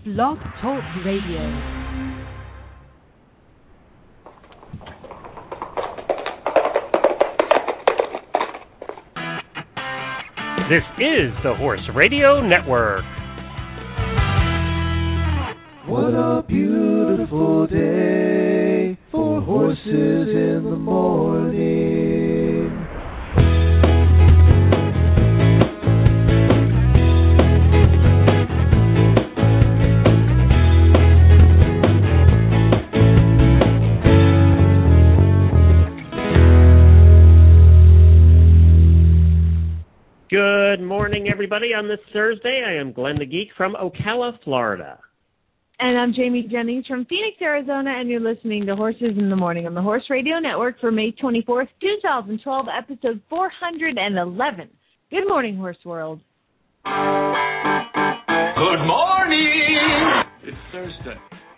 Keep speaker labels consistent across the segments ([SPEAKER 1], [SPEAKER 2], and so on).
[SPEAKER 1] Blog Talk Radio.
[SPEAKER 2] This is the Horse Radio Network.
[SPEAKER 3] What a beautiful day for horses in the morning.
[SPEAKER 2] Good morning, everybody. On this Thursday, I am Glenn the Geek from Ocala, Florida.
[SPEAKER 4] And I'm Jamie Jennings from Phoenix, Arizona, and you're listening to Horses in the Morning on the Horse Radio Network for May 24th, 2012, episode 411. Good morning, Horse World.
[SPEAKER 5] Good morning! It's Thursday.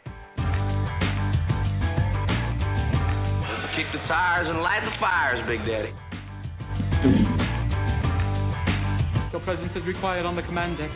[SPEAKER 5] Let's kick the tires and light the fires, Big Daddy.
[SPEAKER 6] Your presence is required on the command deck.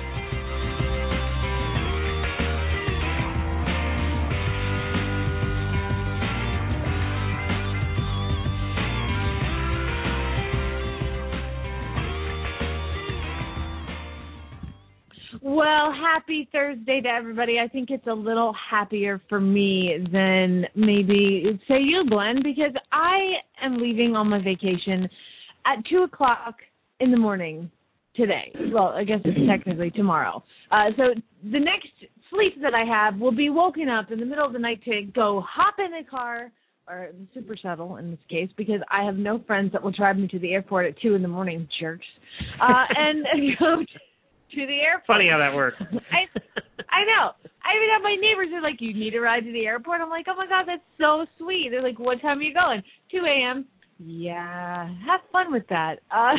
[SPEAKER 4] Well, happy Thursday to everybody. I think it's a little happier for me than maybe, say you, Glenn, because I am leaving on my vacation at 2 o'clock in the morning today. Well, I guess it's technically tomorrow. So the next sleep that I have will be woken up in the middle of the night to go hop in a car, or the super shuttle in this case, because I have no friends that will drive me to the airport at 2 in the morning, jerks, and go to the airport.
[SPEAKER 2] Funny how that works.
[SPEAKER 4] I know. I even have my neighbors who are like, you need a ride to the airport? I'm like, oh, my God, that's so sweet. They're like, what time are you going? 2 a.m. Yeah, have fun with that.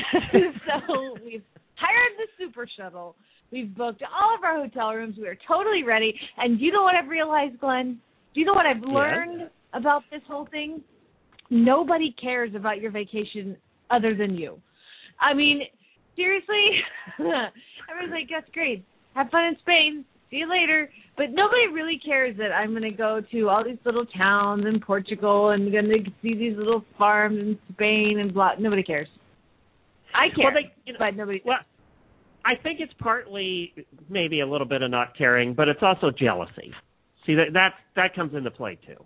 [SPEAKER 4] So we've hired the super shuttle. We've booked all of our hotel rooms. We are totally ready. And do you know what I've realized, Glenn? Do you know what I've learned about this whole thing? Nobody cares about your vacation other than you. I mean, seriously, everyone's like, that's great. Have fun in Spain. See you later. But nobody really cares that I'm going to go to all these little towns in Portugal and going to see these little farms in Spain and blah. Nobody cares. I care, but nobody.
[SPEAKER 2] Well, I think it's partly maybe a little bit of not caring, but it's also jealousy. See, that comes into play too.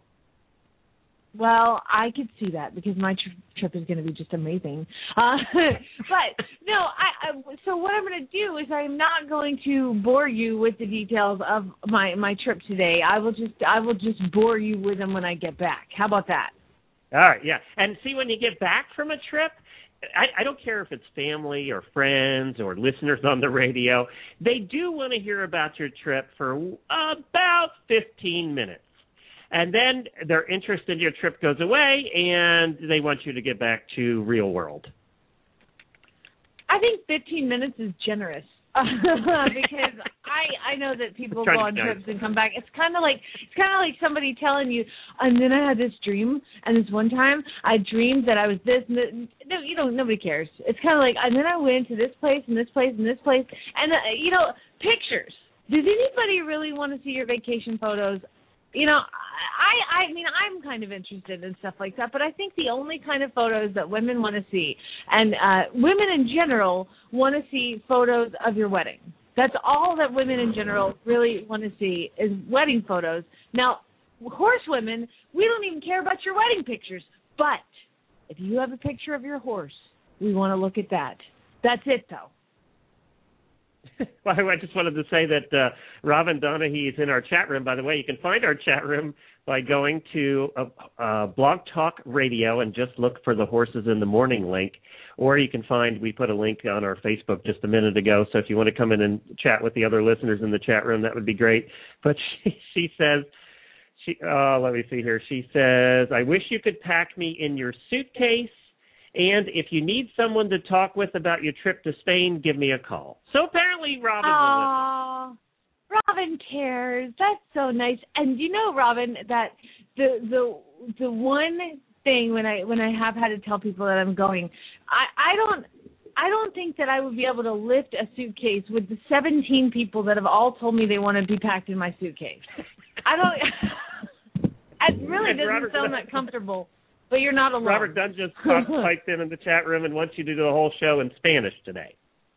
[SPEAKER 4] Well, I could see that because my trip is going to be just amazing. But no, so what I'm going to do is I'm not going to bore you with the details of my trip today. I will just bore you with them when I get back. How about that?
[SPEAKER 2] All right, yeah. And see, when you get back from a trip, I don't care if it's family or friends or listeners on the radio, they do want to hear about your trip for about 15 minutes. And then their interest in your trip goes away, and they want you to get back to real world.
[SPEAKER 4] I think 15 minutes is generous because I know that people go on trips and come back. It's kind of like somebody telling you, and then I had this dream, and this one time I dreamed that I was this. And no, nobody cares. It's kind of like, and then I went to this place and this place and this place, and pictures. Does anybody really want to see your vacation photos? I mean, I'm kind of interested in stuff like that, but I think the only kind of photos that women want to see, and women in general want to see photos of your wedding. That's all that women in general really want to see is wedding photos. Now, horse women, we don't even care about your wedding pictures, but if you have a picture of your horse, we want to look at that. That's it, though.
[SPEAKER 2] Well, I just wanted to say that Robin Donahue is in our chat room. By the way, you can find our chat room by going to Blog Talk Radio and just look for the Horses in the Morning link. Or you can we put a link on our Facebook just a minute ago. So if you want to come in and chat with the other listeners in the chat room, that would be great. But she says, let me see here. She says, I wish you could pack me in your suitcase. And if you need someone to talk with about your trip to Spain, give me a call. So apparently Robin will listen.
[SPEAKER 4] Robin cares. That's so nice. And you know, Robin, that the one thing when I have had to tell people that I'm going, I I don't think that I would be able to lift a suitcase with the 17 people that have all told me they want to be packed in my suitcase. I don't. It really doesn't sound that comfortable. But you're not alone.
[SPEAKER 2] Robert Dunn just piped in the chat room and wants you to do the whole show in Spanish today.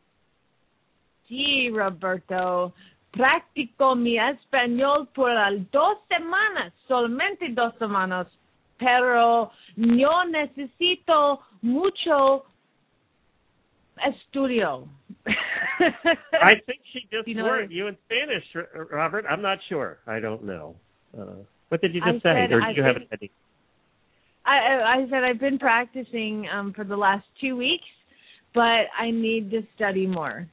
[SPEAKER 4] Sí, Roberto. Practico mi español por 2 semanas, solamente 2 semanas, pero yo necesito mucho estudio.
[SPEAKER 2] I think she just warned you in Spanish, Robert. I'm not sure. I don't know. What did you just say? Or did you have it ready?
[SPEAKER 4] I said I've been practicing for the last 2 weeks, but I need to study more.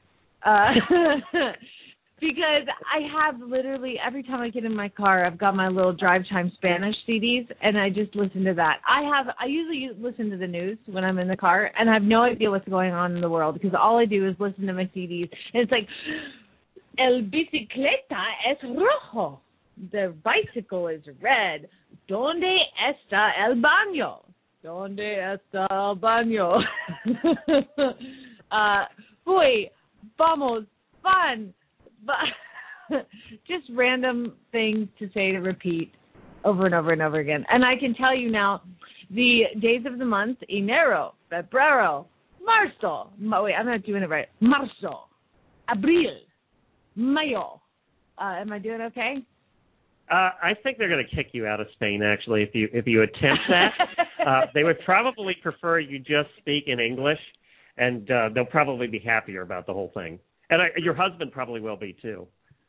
[SPEAKER 4] Because I have literally, every time I get in my car, I've got my little Drive Time Spanish CDs, and I just listen to that. I usually listen to the news when I'm in the car, and I have no idea what's going on in the world, because all I do is listen to my CDs. And it's like, el bicicleta es rojo. The bicycle is red. ¿Dónde está el baño? ¿Dónde está el baño? Fui, vamos, fun. Just random things to say to repeat over and over and over again. And I can tell you now, the days of the month, enero, febrero, marzo. Wait, I'm not doing it right. Marzo, abril, mayo. Am I doing okay?
[SPEAKER 2] I think they're going to kick you out of Spain, actually, if you attempt that. They would probably prefer you just speak in English, and they'll probably be happier about the whole thing. And your husband probably will be, too.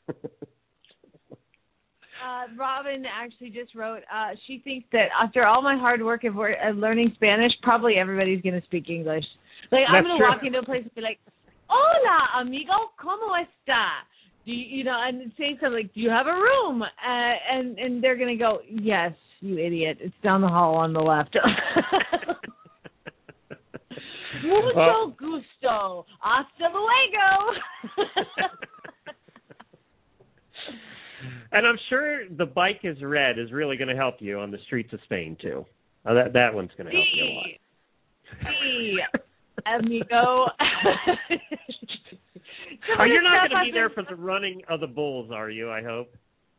[SPEAKER 4] Robin actually just wrote, she thinks that after all my hard work of learning Spanish, probably everybody's going to speak English. Like, I'm going to walk into a place and be like, hola, amigo, ¿cómo está? Do you know, and say something like, do you have a room? And they're going to go, yes, you idiot. It's down the hall on the left. Mucho gusto. Hasta luego.
[SPEAKER 2] And I'm sure the bike is red is really going to help you on the streets of Spain, too. That one's going to help you a lot.
[SPEAKER 4] Sí, amigo.
[SPEAKER 2] You're not going to be there for the running of the bulls, are you, I hope?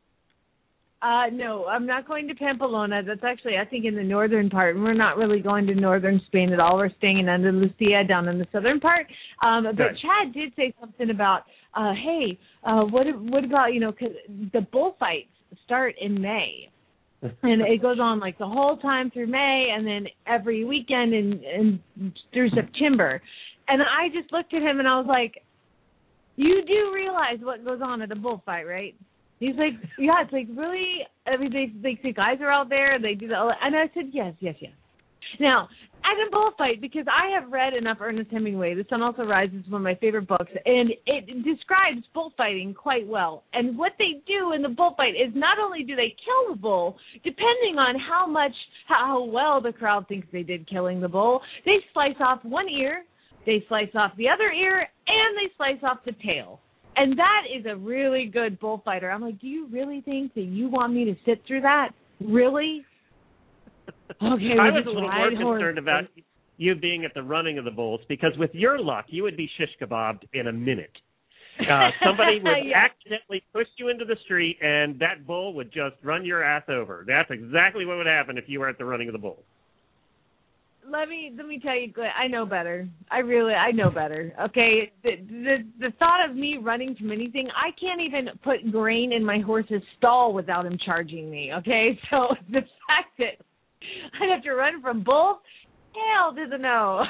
[SPEAKER 4] No, I'm not going to Pamplona. That's actually, I think, in the northern part. We're not really going to northern Spain at all. We're staying in Andalusia down in the southern part. But Chad did say something about, hey, what about, you know, 'cause the bullfights start in May. And it goes on like the whole time through May and then every weekend and through September. And I just looked at him and I was like, you do realize what goes on at a bullfight, right? He's like, yeah, it's like, really? I mean, the guys are out there and they do that. And I said, yes. Now, at a bullfight, because I have read enough Ernest Hemingway, The Sun Also Rises is one of my favorite books, and it describes bullfighting quite well. And what they do in the bullfight is not only do they kill the bull, depending on how well the crowd thinks they did killing the bull, they slice off one ear, they slice off the other ear, and they slice off the tail. And that is a really good bullfighter. I'm like, do you really think that you want me to sit through that? Really? Okay,
[SPEAKER 2] I was a little more concerned about you being at the running of the bulls because with your luck, you would be shish kebabbed in a minute. Somebody would accidentally push you into the street, and that bull would just run your ass over. That's exactly what would happen if you were at the running of the bulls.
[SPEAKER 4] Let me tell you, I know better. I know better. Okay, the thought of me running from anything, I can't even put grain in my horse's stall without him charging me. Okay, so the fact that I'd have to run from bulls, hell to the no.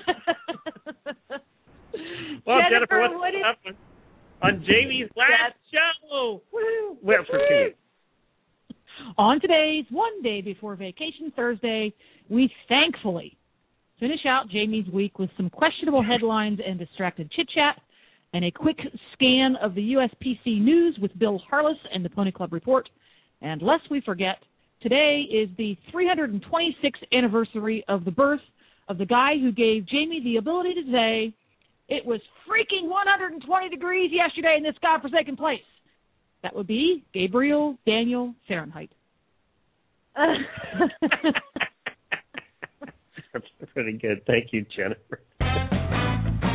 [SPEAKER 2] Well, Jennifer, what's up on Jamie's last show? Woo! Where for you?
[SPEAKER 7] On today's one day before vacation Thursday, we thankfully finish out Jamie's week with some questionable headlines and distracted chit-chat and a quick scan of the USPC news with Bill Harless and the Pony Club Report. And lest we forget, today is the 326th anniversary of the birth of the guy who gave Jamie the ability to say, it was freaking 120 degrees yesterday in this godforsaken place. That would be Gabriel Daniel Fahrenheit.
[SPEAKER 2] That's pretty good. Thank you, Jennifer.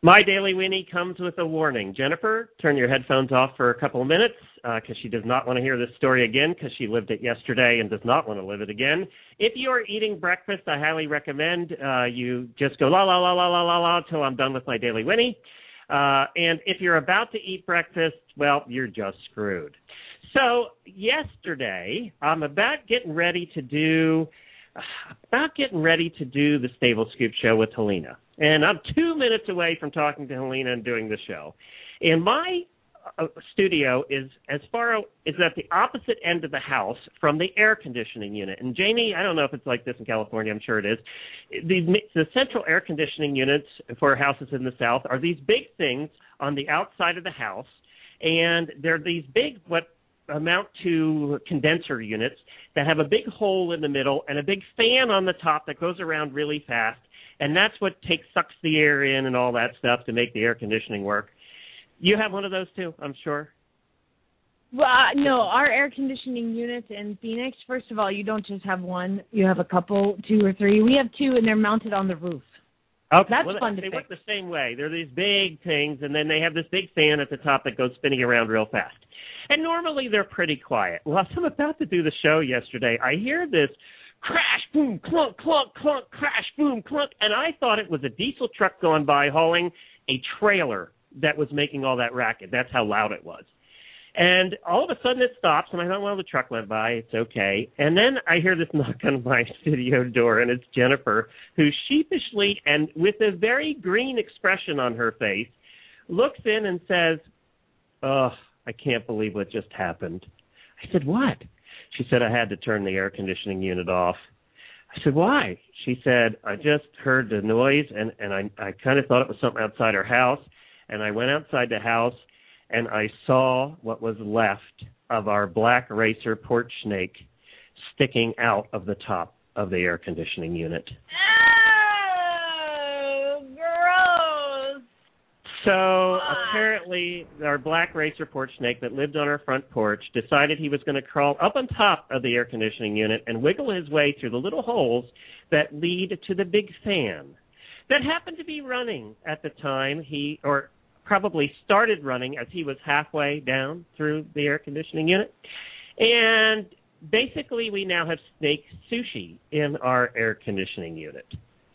[SPEAKER 2] My Daily Winnie comes with a warning. Jennifer, turn your headphones off for a couple of minutes because she does not want to hear this story again because she lived it yesterday and does not want to live it again. If you are eating breakfast, I highly recommend you just go la, la, la, la, la, la, la until I'm done with My Daily Winnie. And if you're about to eat breakfast, well, you're just screwed. So yesterday, I'm about getting ready to do the Stable Scoop show with Helena. And I'm 2 minutes away from talking to Helena and doing the show. And my studio is at the opposite end of the house from the air conditioning unit. And Jamie, I don't know if it's like this in California. I'm sure it is. The central air conditioning units for houses in the South are these big things on the outside of the house. And they're these big, what amount to condenser units that have a big hole in the middle and a big fan on the top that goes around really fast. And that's what sucks the air in and all that stuff to make the air conditioning work. You have one of those too, I'm sure?
[SPEAKER 4] Well, no, our air conditioning units in Phoenix, first of all, you don't just have one. You have a couple, 2 or 3. We have 2, and they're mounted on the roof.
[SPEAKER 2] Okay.
[SPEAKER 4] That's fun to
[SPEAKER 2] They
[SPEAKER 4] fix.
[SPEAKER 2] work the same way. They're these big things, and then they have this big fan at the top that goes spinning around real fast. And normally they're pretty quiet. Well, as I'm about to do the show yesterday, I hear this crash, boom, clunk, clunk, clunk, crash, boom, clunk, and I thought it was a diesel truck going by hauling a trailer that was making all that racket. That's how loud it was. And all of a sudden it stops, and I thought, well, the truck went by. It's okay. And then I hear this knock on my studio door, and it's Jennifer, who sheepishly and with a very green expression on her face looks in and says, "Oh, I can't believe what just happened." I said, "What?" She said, "I had to turn the air conditioning unit off." I said, "Why?" She said, "I just heard the noise, and I kind of thought it was something outside her house. And I went outside the house, and I saw what was left of our black racer porch snake sticking out of the top of the air conditioning unit."
[SPEAKER 4] Oh, gross.
[SPEAKER 2] So apparently our black racer porch snake that lived on our front porch decided he was going to crawl up on top of the air conditioning unit and wiggle his way through the little holes that lead to the big fan that happened to be running at the time or probably started running as he was halfway down through the air conditioning unit. And basically we now have snake sushi in our air conditioning unit.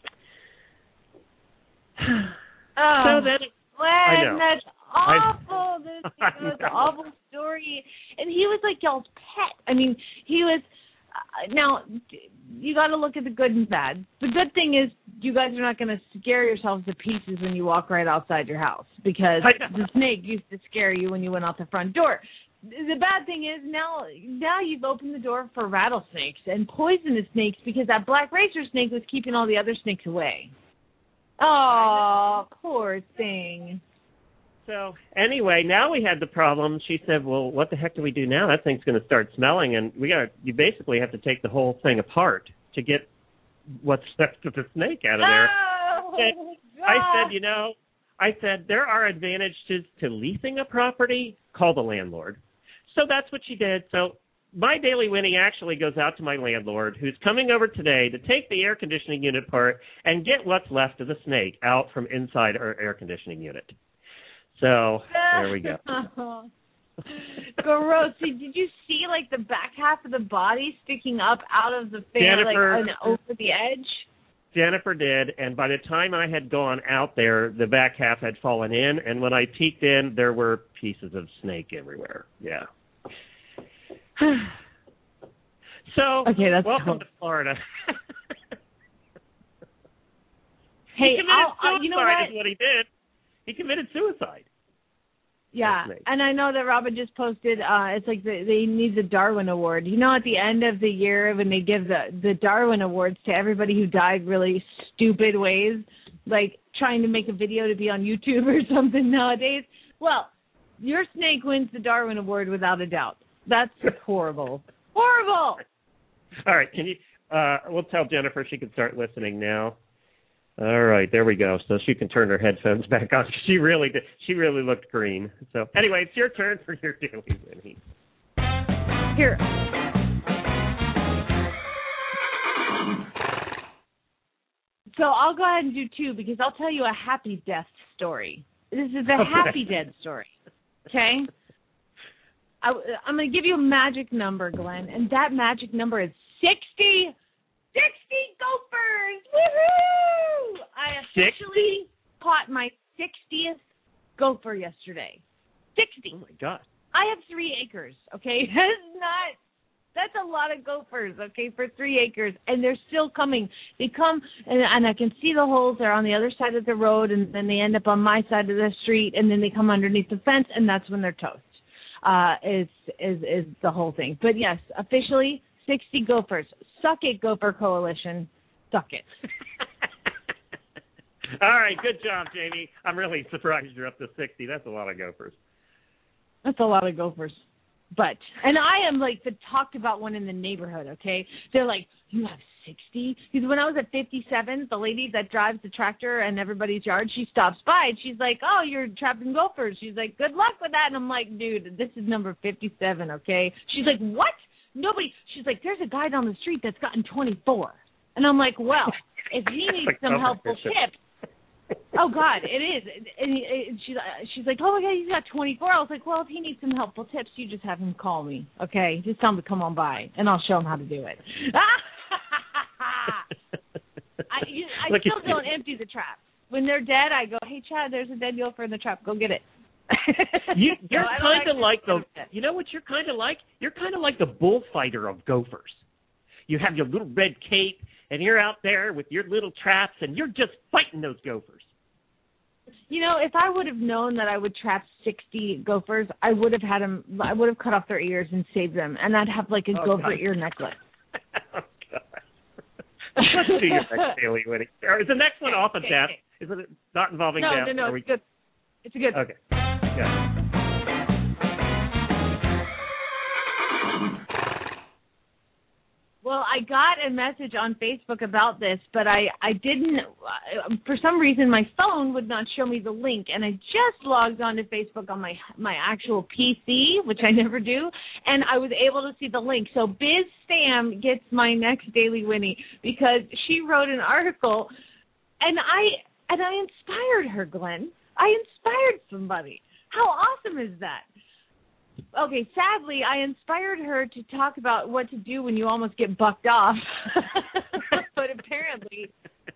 [SPEAKER 4] Oh,
[SPEAKER 2] so then,
[SPEAKER 4] Glenn,
[SPEAKER 2] I know.
[SPEAKER 4] that's awful. This was an awful story. And he was like y'all's pet. I mean, he was now, you got to look at the good and bad. The good thing is you guys are not going to scare yourselves to pieces when you walk right outside your house because the snake used to scare you when you went out the front door. The bad thing is now you've opened the door for rattlesnakes and poisonous snakes because that black racer snake was keeping all the other snakes away. Oh, poor thing.
[SPEAKER 2] So anyway, now we had the problem. She said, "Well, what the heck do we do now? That thing's going to start smelling, and you basically have to take the whole thing apart to get what's left of the snake out of there."
[SPEAKER 4] Oh,
[SPEAKER 2] I said, there are advantages to leasing a property. Call the landlord. So that's what she did. So My Daily Winnie actually goes out to my landlord, who's coming over today to take the air conditioning unit apart and get what's left of the snake out from inside our air conditioning unit. So there we go.
[SPEAKER 4] Gross. Did you see like the back half of the body sticking up out of the fan, over the edge?
[SPEAKER 2] Jennifer did, and by the time I had gone out there, the back half had fallen in, and when I peeked in, there were pieces of snake everywhere. Yeah. So,
[SPEAKER 4] okay, that's
[SPEAKER 2] welcome
[SPEAKER 4] cool.
[SPEAKER 2] to Florida.
[SPEAKER 4] Hey,
[SPEAKER 2] he committed suicide
[SPEAKER 4] you know what?
[SPEAKER 2] is what he did. He committed suicide.
[SPEAKER 4] Yeah, and I know that Robin just posted, it's like they need the Darwin Award. You know, at the end of the year when they give the Darwin Awards to everybody who died really stupid ways, like trying to make a video to be on YouTube or something nowadays. Well, your snake wins the Darwin Award without a doubt. That's horrible. Horrible!
[SPEAKER 2] All right, can you, we'll tell Jennifer she can start listening now. All right, there we go. So she can turn her headphones back on. She really did. She really looked green. So anyway, it's your turn for your Daily Winnie.
[SPEAKER 4] Here. So I'll go ahead and do 2 because I'll tell you a happy death story. This is a happy death story. Okay? I'm going to give you a magic number, Glenn, and that magic number is 60. 60 gophers! Woohoo! I officially caught my 60th gopher yesterday. 60.
[SPEAKER 2] Oh, my God.
[SPEAKER 4] I have 3 acres, okay? That's a lot of gophers, okay, for 3 acres, and they're still coming. They come, and I can see the holes. They're on the other side of the road, and then they end up on my side of the street, and then they come underneath the fence, and that's when they're toast. Is the whole thing. But, yes, officially, 60 gophers. Suck it, Gopher Coalition. Suck it.
[SPEAKER 2] All right, good job, Jamie. I'm really surprised you're up to 60. That's a lot of gophers.
[SPEAKER 4] That's a lot of gophers. And I am like the talked about one in the neighborhood, okay? They're like, you have 60? Because when I was at 57, the lady that drives the tractor in everybody's yard, she stops by and she's like, oh, you're trapping gophers. She's like, good luck with that. And I'm like, dude, this is number 57, okay? She's like, what? Nobody. She's like, there's a guy down the street that's gotten 24. And I'm like, well, if he needs some helpful tips. Oh, God, it is. And she's like, oh, my God, he's got 24. I was like, well, if he needs some helpful tips, you just have him call me, okay? Just tell him to come on by, and I'll show him how to do it. I still don't empty the trap. When they're dead, I go, hey, Chad, there's a dead gopher in the trap. Go get it.
[SPEAKER 2] You're kind of like the, you know what you're kind of like? You're kind of like the bullfighter of gophers. You have your little red cape, and you're out there with your little traps, and you're just fighting those gophers.
[SPEAKER 4] You know, if I would have known that I would trap 60 gophers, I would have had them. I would have cut off their ears and saved them, and I'd have like a gopher ear necklace.
[SPEAKER 2] Oh, God. Let's do your next Daily Winning. Or is the next one off of death? Is it not involving death?
[SPEAKER 4] No, it's good. It's good.
[SPEAKER 2] Okay. Yeah.
[SPEAKER 4] Well, I got a message on Facebook about this, but I didn't, for some reason my phone would not show me the link, and I just logged on to Facebook on my actual PC, which I never do, and I was able to see the link. So Biz Sam gets my next Daily Winnie because she wrote an article, and I inspired her, Glenn. I inspired somebody. How awesome is that? Okay, sadly, I inspired her to talk about what to do when you almost get bucked off. But apparently,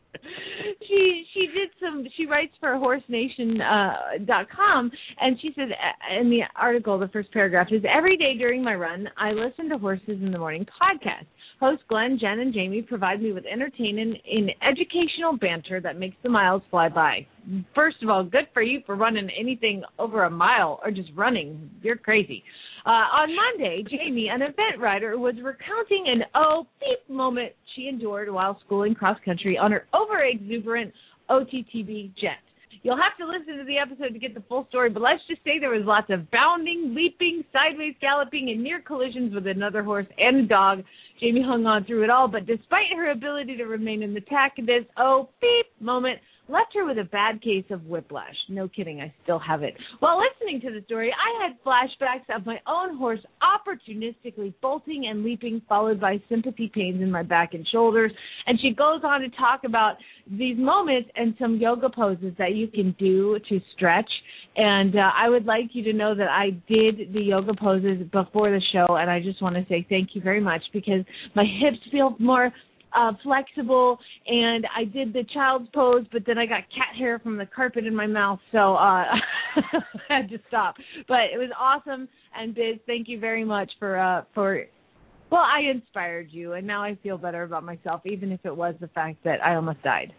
[SPEAKER 4] she writes for HorseNation.com, and she said in the article, the first paragraph is, every day during my run, I listen to Horses in the Morning podcast. Hosts Glenn, Jen, and Jamie provide me with entertaining and educational banter that makes the miles fly by. First of all, good for you for running anything over a mile or just running. You're crazy. On Monday, Jamie, an event rider, was recounting an beep moment she endured while schooling cross-country on her over-exuberant OTTB jet. You'll have to listen to the episode to get the full story, but let's just say there was lots of bounding, leaping, sideways galloping, and near collisions with another horse and a dog. Jamie hung on through it all, but despite her ability to remain in the tack, this beep moment left her with a bad case of whiplash. No kidding, I still have it. While listening to the story, I had flashbacks of my own horse opportunistically bolting and leaping, followed by sympathy pains in my back and shoulders. And she goes on to talk about these moments and some yoga poses that you can do to stretch. And I would like you to know that I did the yoga poses before the show, and I just want to say thank you very much because my hips feel more flexible, and I did the child's pose, but then I got cat hair from the carpet in my mouth, so I had to stop. But it was awesome, and Biz, thank you very much for I inspired you, and now I feel better about myself, even if it was the fact that I almost died.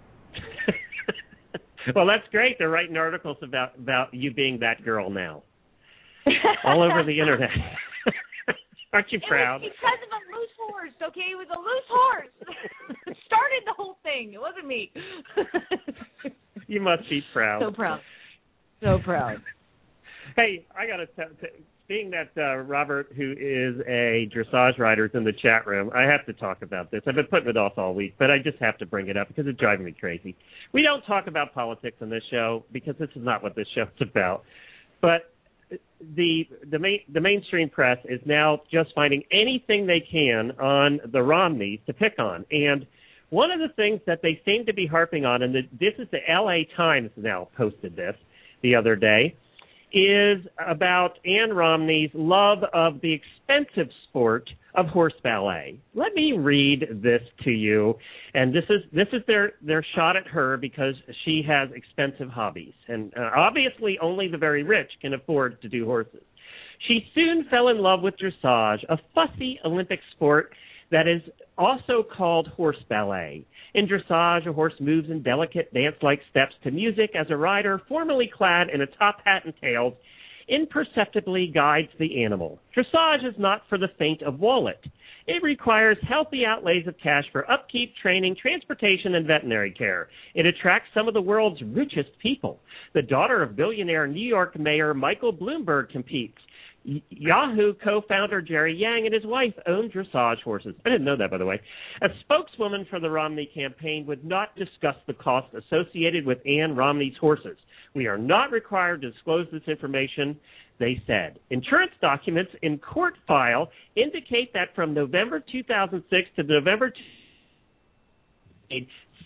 [SPEAKER 2] Well, that's great. They're writing articles about you being that girl now. All over the internet. Aren't you proud?
[SPEAKER 4] It was because of a loose horse, okay? It was a loose horse. Started the whole thing. It wasn't me.
[SPEAKER 2] You must be proud.
[SPEAKER 4] So proud. So proud.
[SPEAKER 2] Hey, I got to being that Robert, who is a dressage rider, is in the chat room, I have to talk about this. I've been putting it off all week, but I just have to bring it up because it's driving me crazy. We don't talk about politics on this show because this is not what this show's about. But the mainstream press is now just finding anything they can on the Romneys to pick on. And one of the things that they seem to be harping on, and this is the L.A. Times now posted this the other day, is about Ann Romney's love of the expensive sport of horse ballet. Let me read this to you, and this is their shot at her because she has expensive hobbies, and obviously only the very rich can afford to do horses. She soon fell in love with dressage, a fussy Olympic sport that is also called horse ballet. In dressage, a horse moves in delicate dance-like steps to music as a rider, formally clad in a top hat and tails, imperceptibly guides the animal. Dressage is not for the faint of wallet. It requires healthy outlays of cash for upkeep, training, transportation, and veterinary care. It attracts some of the world's richest people. The daughter of billionaire New York Mayor Michael Bloomberg competes. Yahoo co-founder Jerry Yang and his wife own dressage horses. I didn't know that, by the way. A spokeswoman for the Romney campaign would not discuss the costs associated with Ann Romney's horses. We are not required to disclose this information, they said. Insurance documents in court file indicate that from November 2006 to November paid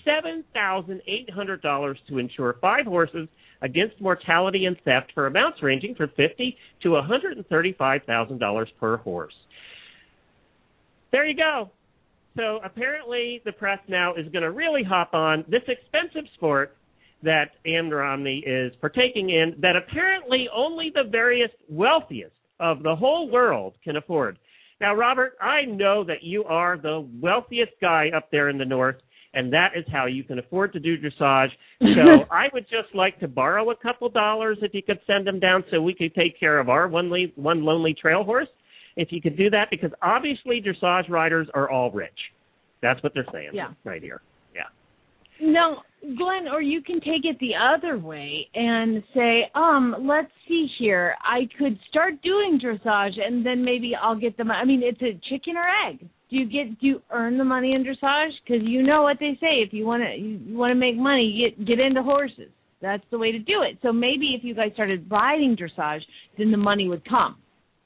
[SPEAKER 2] $7,800 to insure 5 horses against mortality and theft for amounts ranging from $50,000 to $135,000 per horse. There you go. So apparently the press now is going to really hop on this expensive sport that Ann Romney is partaking in that apparently only the very wealthiest of the whole world can afford. Now, Robert, I know that you are the wealthiest guy up there in the north, and that is how you can afford to do dressage. So I would just like to borrow a couple dollars if you could send them down so we could take care of our one lonely trail horse, if you could do that, because obviously dressage riders are all rich. That's what they're saying right here. Yeah.
[SPEAKER 4] No, Glenn, or you can take it the other way and say, let's see here. I could start doing dressage, and then maybe I'll get the money. I mean, it's a chicken or egg. Do you earn the money in dressage? Because you know what they say. If you want to make money, get into horses. That's the way to do it. So maybe if you guys started riding dressage, then the money would come.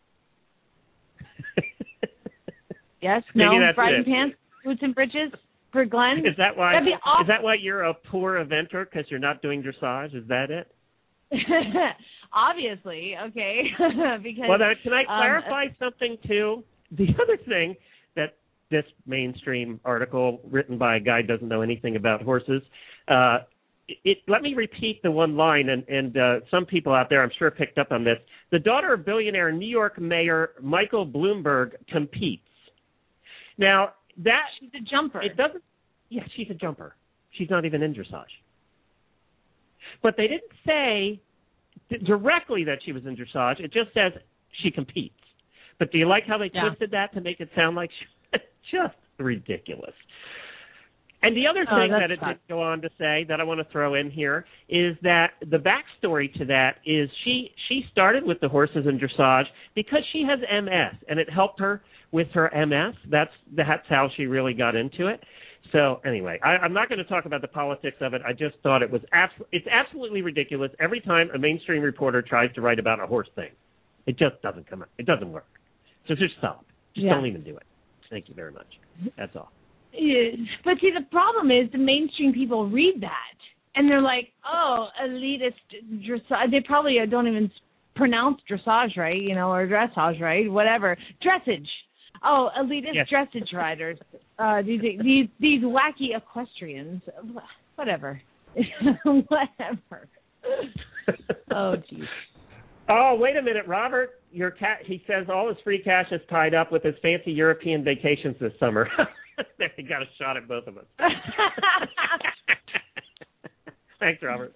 [SPEAKER 4] Yes? No? Riding pants, boots and breeches for Glenn?
[SPEAKER 2] Is that why? Is that why you're a poor eventer? Because you're not doing dressage? Is that it?
[SPEAKER 4] Obviously, okay. Because
[SPEAKER 2] well, now, can I clarify something too? The other thing that this mainstream article written by a guy who doesn't know anything about horses, let me repeat the one line, and some people out there I'm sure picked up on this. The daughter of billionaire New York Mayor Michael Bloomberg competes. Now, that
[SPEAKER 4] she's a jumper.
[SPEAKER 2] It doesn't. Yeah, she's a jumper. She's not even in dressage. But they didn't say directly that she was in dressage. It just says she competes. But do you like how they twisted that to make it sound like just ridiculous? And the other thing that it did go on to say that I want to throw in here is that the backstory to that is she started with the horses in dressage because she has MS, and it helped her with her MS. That's how she really got into it. So anyway, I'm not going to talk about the politics of it. I just thought it's absolutely ridiculous every time a mainstream reporter tries to write about a horse thing. It just doesn't come out. It doesn't work. So just stop. Just don't even do it. Thank you very much. That's all.
[SPEAKER 4] But see, the problem is the mainstream people read that, and they're like, oh, elitist dressage. They probably don't even pronounce dressage right, or dressage right, whatever. Dressage. Oh, elitist dressage riders. These wacky equestrians. Whatever. Whatever. Oh, geez.
[SPEAKER 2] Oh, wait a minute, Robert. He says all his free cash is tied up with his fancy European vacations this summer. They got a shot at both of us. Thanks, Robert.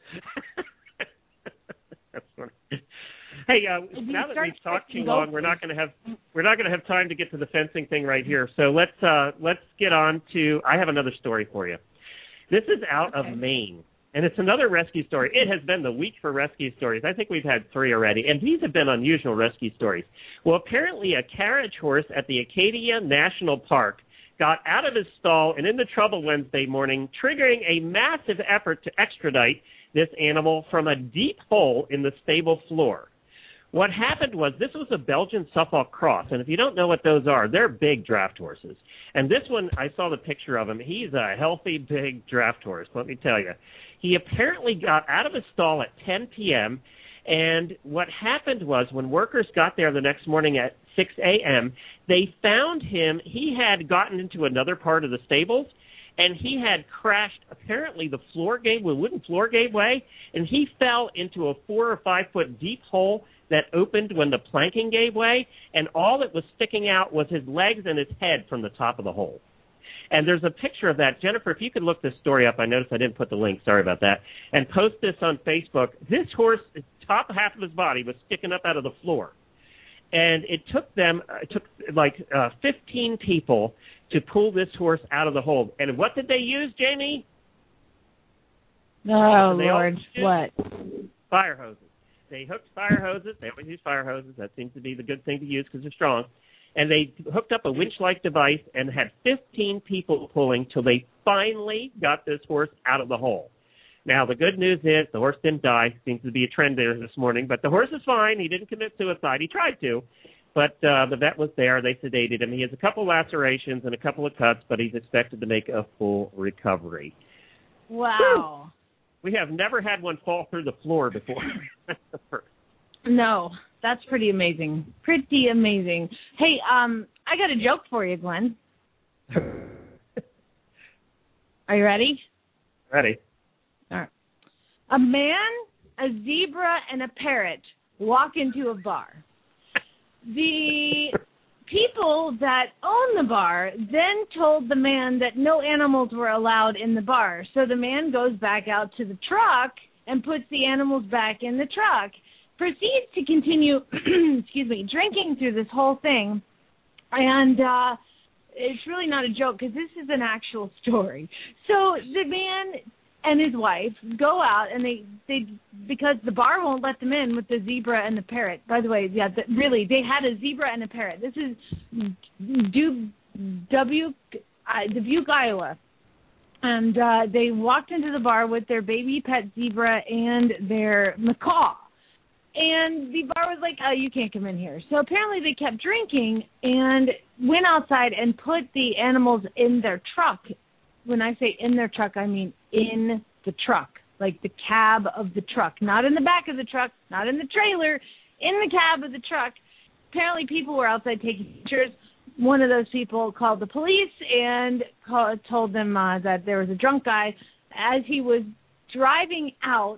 [SPEAKER 2] That's funny. Hey, now that we've talked too long, we're not going to have time to get to the fencing thing right here. So let's get on to. I have another story for you. This is out of Maine. And it's another rescue story. It has been the week for rescue stories. I think we've had 3 already, and these have been unusual rescue stories. Well, apparently a carriage horse at the Acadia National Park got out of his stall and into trouble Wednesday morning, triggering a massive effort to extradite this animal from a deep hole in the stable floor. What happened was this was a Belgian Suffolk Cross, and if you don't know what those are, they're big draft horses. And this one, I saw the picture of him. He's a healthy, big draft horse, let me tell you. He apparently got out of his stall at 10 p.m., and what happened was when workers got there the next morning at 6 a.m., they found him. He had gotten into another part of the stables, and he had crashed apparently the wooden floor gateway, and he fell into a 4 or 5 foot deep hole that opened when the planking gave way, and all that was sticking out was his legs and his head from the top of the hole. And there's a picture of that. Jennifer, if you could look this story up, I noticed I didn't put the link, sorry about that, and post this on Facebook. This horse, the top half of his body was sticking up out of the floor. And it took 15 people to pull this horse out of the hole. And what did they use, Jamie?
[SPEAKER 4] Oh, Lord, what?
[SPEAKER 2] Fire hoses. They hooked fire hoses. They always use fire hoses. That seems to be the good thing to use because they're strong. And they hooked up a winch-like device and had 15 people pulling till they finally got this horse out of the hole. Now, the good news is the horse didn't die. Seems to be a trend there this morning. But the horse is fine. He didn't commit suicide. He tried to. But the vet was there. They sedated him. He has a couple lacerations and a couple of cuts, but he's expected to make a full recovery.
[SPEAKER 4] Wow.
[SPEAKER 2] We have never had one fall through the floor before. That's the first.
[SPEAKER 4] No, that's pretty amazing. Pretty amazing. Hey, I got a joke for you, Glenn. Are you ready?
[SPEAKER 2] Ready.
[SPEAKER 4] All right. A man, a zebra, and a parrot walk into a bar. The people that own the bar then told the man that no animals were allowed in the bar. So the man goes back out to the truck and puts the animals back in the truck, proceeds to continue, drinking through this whole thing. And it's really not a joke because this is an actual story. So the man and his wife go out, and they because the bar won't let them in with the zebra and the parrot. By the way, yeah, they had a zebra and a parrot. This is Dubuque, Iowa. And they walked into the bar with their baby pet zebra and their macaw. And the bar was like, you can't come in here. So apparently they kept drinking and went outside and put the animals in their truck. When I say in their truck, I mean in the truck, like the cab of the truck. Not in the back of the truck, not in the trailer, in the cab of the truck. Apparently people were outside taking pictures. One of those people called the police and told them that there was a drunk guy. As he was driving out,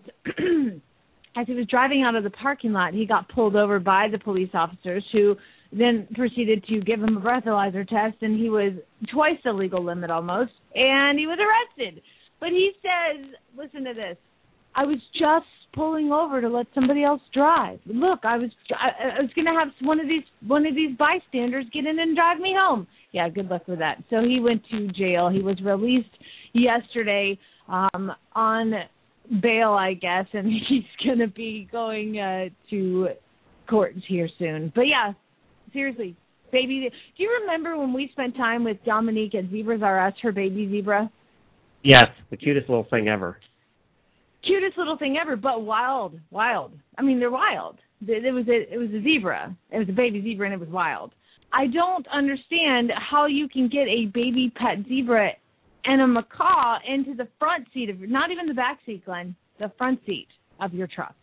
[SPEAKER 4] of the parking lot, he got pulled over by the police officers who then proceeded to give him a breathalyzer test, and he was twice the legal limit almost, and he was arrested. But he says, listen to this, I was just pulling over to let somebody else drive. Look, I was going to have one of these bystanders get in and drive me home. Yeah, good luck with that. So he went to jail. He was released yesterday on bail, I guess, and he's going to be going to court here soon. But yeah, seriously, baby. Do you remember when we spent time with Dominique at Zebras R Us, her baby zebra?
[SPEAKER 2] Yes, the cutest little thing ever.
[SPEAKER 4] Cutest little thing ever, but wild. I mean, they're wild. It was a zebra. It was a baby zebra, and it was wild. I don't understand how you can get a baby pet zebra and a macaw into the front seat of, not even the back seat, Glenn, the front seat of your truck.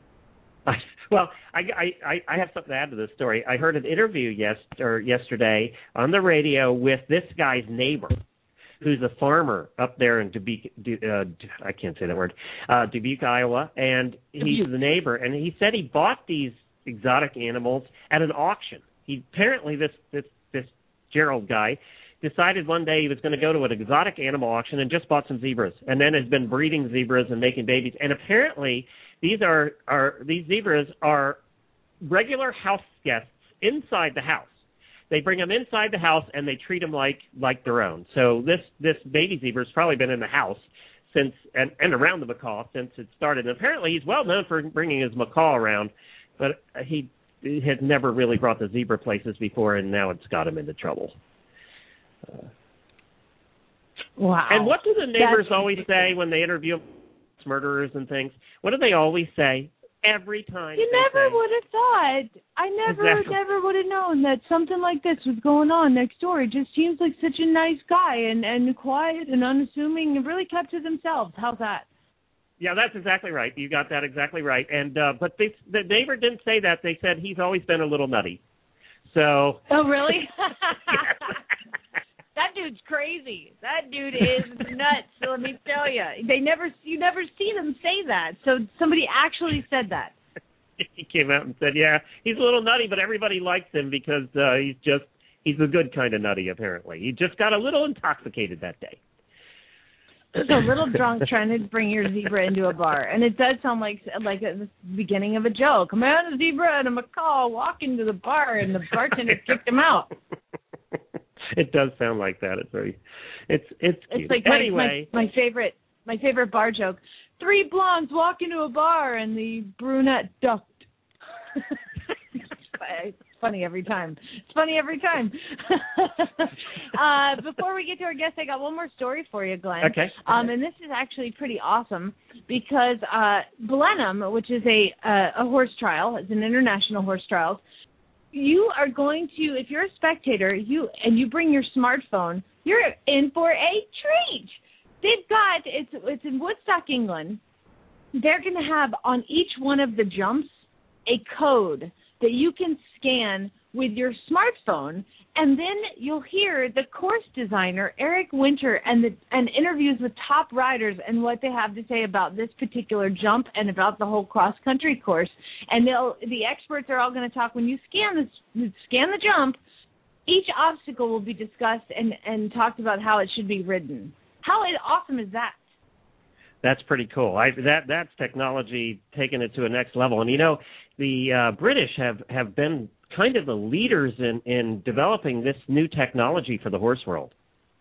[SPEAKER 2] Well, I have something to add to this story. I heard an interview yesterday on the radio with this guy's neighbor, who's a farmer up there in Dubuque, I can't say that word, Dubuque, Iowa, and he's the neighbor, and he said he bought these exotic animals at an auction. Apparently this Gerald guy decided one day he was going to go to an exotic animal auction and just bought some zebras, and then has been breeding zebras and making babies. And apparently these zebras are regular house guests inside the house. They bring them inside the house and they treat them like their own. So this baby zebra's probably been in the house since and around the macaw since it started. And apparently he's well known for bringing his macaw around, but he had never really brought the zebra places before, and now it's got him into trouble.
[SPEAKER 4] Wow.
[SPEAKER 2] And what do the neighbors always say when they interview murderers and things? What do they always say? every time.
[SPEAKER 4] You never would have thought. I never would have known that something like this was going on next door. It just seems like such a nice guy and quiet and unassuming and really kept to themselves. How's that?
[SPEAKER 2] Yeah, that's exactly right. You got that exactly right. And but the neighbor didn't say that. They said he's always been a little nutty. So.
[SPEAKER 4] Oh, really? That dude's crazy. That dude is nuts. So let me tell you, you never see them say that. So somebody actually said that.
[SPEAKER 2] He came out and said, "Yeah, he's a little nutty, but everybody likes him because he's a good kind of nutty. Apparently, he just got a little intoxicated that day."
[SPEAKER 4] Just a little drunk trying to bring your zebra into a bar, and it does sound like the beginning of a joke. A man, a zebra, and a macaw walk into the bar, and the bartender kicked him out.
[SPEAKER 2] It does sound like that. It's very, it's cute.
[SPEAKER 4] It's like
[SPEAKER 2] anyway,
[SPEAKER 4] my favorite bar joke. 3 blondes walk into a bar and the brunette ducked. It's funny every time. Before we get to our guest, I got one more story for you, Glenn.
[SPEAKER 2] Okay.
[SPEAKER 4] And this is actually pretty awesome because Blenheim, which is a horse trial, it's an international horse trial. You are going to, if you're a spectator, you bring your smartphone, you're in for a treat. They've got, it's in Woodstock, England. They're going to have on each one of the jumps a code that you can scan with your smartphone, and then you'll hear the course designer, Eric Winter, and interviews with top riders and what they have to say about this particular jump and about the whole cross-country course. And the experts are all going to talk. When you scan the jump, each obstacle will be discussed and talked about how it should be ridden. How awesome is that?
[SPEAKER 2] That's pretty cool. That's technology taking it to a next level. And, the British have been kind of the leaders in developing this new technology for the horse world.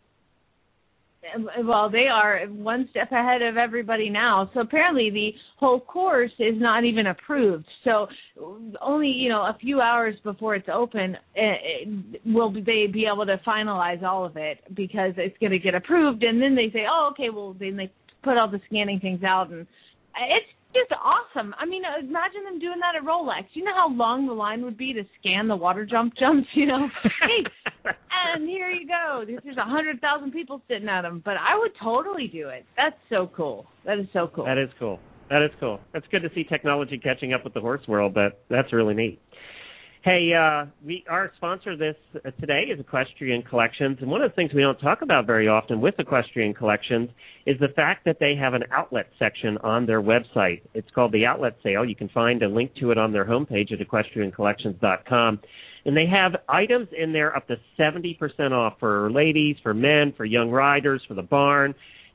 [SPEAKER 4] Well, they are one step ahead of everybody now. So apparently the whole course is not even approved. So only, a few hours before it's open, will they be able to finalize all of it because it's going to get approved. And then they say, oh, okay, well, then they put all the scanning things out. And it's just awesome. I mean, imagine them doing that at Rolex. You know how long the line would be to scan the water jumps, Hey, and here you go. There's 100,000 people sitting at them. But I would totally do it. That's so cool. That is so cool.
[SPEAKER 2] That is cool. That's good to see technology catching up with the horse world. That's really neat. Hey, our sponsor today is Equestrian Collections, and one of the things we don't talk about very often with Equestrian Collections is the fact that they have an outlet section on their website. It's called the Outlet Sale. You can find a link to it on their homepage at equestriancollections.com, and they have items in there up to 70% off for ladies, for men, for young riders, for the barn.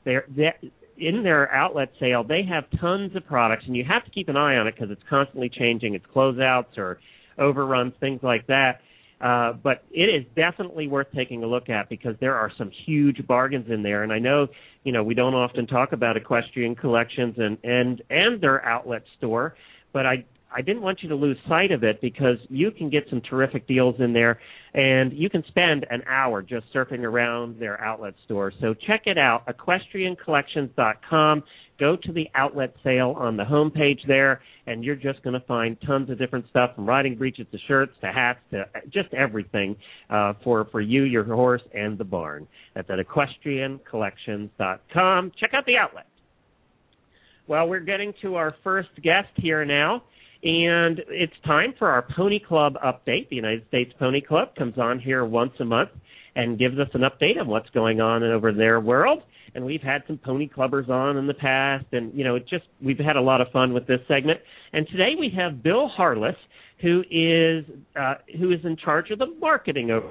[SPEAKER 2] In their outlet sale, they have tons of products, and you have to keep an eye on it because it's constantly changing. It's closeouts or overruns, things like that. But it is definitely worth taking a look at because there are some huge bargains in there. And I know, we don't often talk about Equestrian Collections and their outlet store, but I didn't want you to lose sight of it because you can get some terrific deals in there, and you can spend an hour just surfing around their outlet store. So check it out, equestriancollections.com. Go to the outlet sale on the homepage there, and you're just going to find tons of different stuff from riding breeches to shirts to hats to just everything for you, your horse, and the barn. That's at equestriancollections.com. Check out the outlet. Well, we're getting to our first guest here now. And it's time for our Pony Club update. The United States Pony Club comes on here once a month and gives us an update on what's going on over their world. And we've had some Pony Clubbers on in the past, and we've had a lot of fun with this segment. And today we have Bill Harless, who is in charge of the marketing over.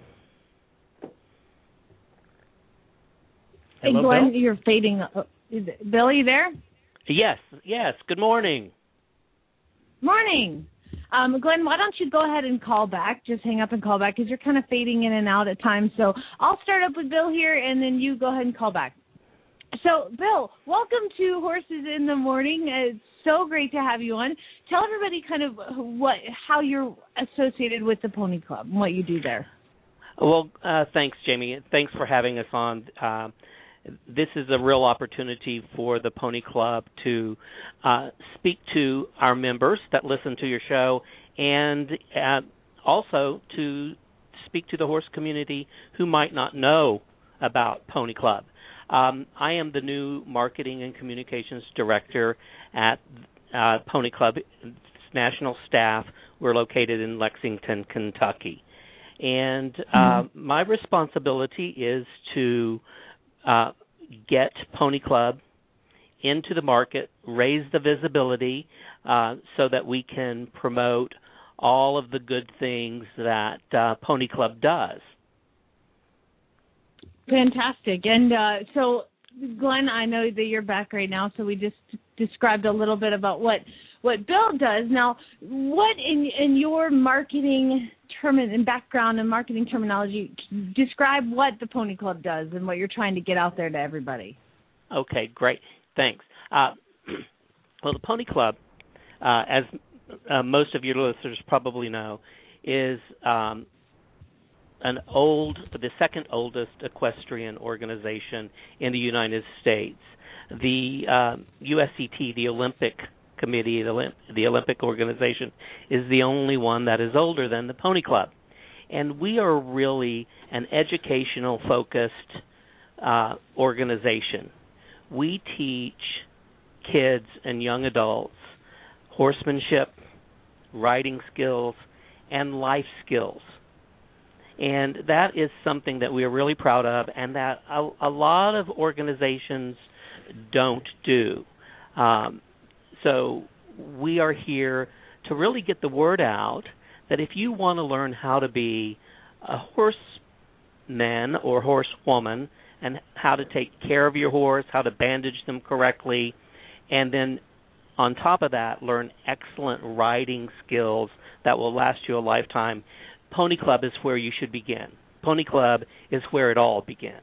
[SPEAKER 2] Hello,
[SPEAKER 4] Glenn,
[SPEAKER 2] Bill?
[SPEAKER 4] You're fading. Bill, are you there?
[SPEAKER 8] Yes. Good morning.
[SPEAKER 4] Morning. Glenn, why don't you go ahead and call back? Just hang up and call back because you're kind of fading in and out at times. So I'll start up with Bill here, and then you go ahead and call back. So, Bill, welcome to Horses in the Morning. It's so great to have you on. Tell everybody kind of how you're associated with the Pony Club and what you do there.
[SPEAKER 8] Well, thanks, Jamie. Thanks for having us on. this is a real opportunity for the Pony Club to speak to our members that listen to your show, and also to speak to the horse community who might not know about Pony Club. I am the new Marketing and Communications Director at Pony Club National Staff. We're located in Lexington, Kentucky. And my responsibility is to get Pony Club into the market, raise the visibility so that we can promote all of the good things that Pony Club does.
[SPEAKER 4] Fantastic. And so, Glenn, I know that you're back right now, so we just described a little bit about what Bill does. Now, what in your marketing and background and marketing terminology, describe what the Pony Club does and what you're trying to get out there to everybody.
[SPEAKER 8] Okay, great. Thanks. Well, the Pony Club, as most of your listeners probably know, is the second oldest equestrian organization in the United States. The USCT, the Olympic Committee, the Olympic organization, is the only one that is older than the Pony Club. And we are really an educational-focused organization. We teach kids and young adults horsemanship, riding skills, and life skills. And that is something that we are really proud of and that a lot of organizations don't do. So we are here to really get the word out that if you want to learn how to be a horseman or horsewoman and how to take care of your horse, how to bandage them correctly, and then on top of that, learn excellent riding skills that will last you a lifetime, Pony Club is where you should begin. Pony Club is where it all begins.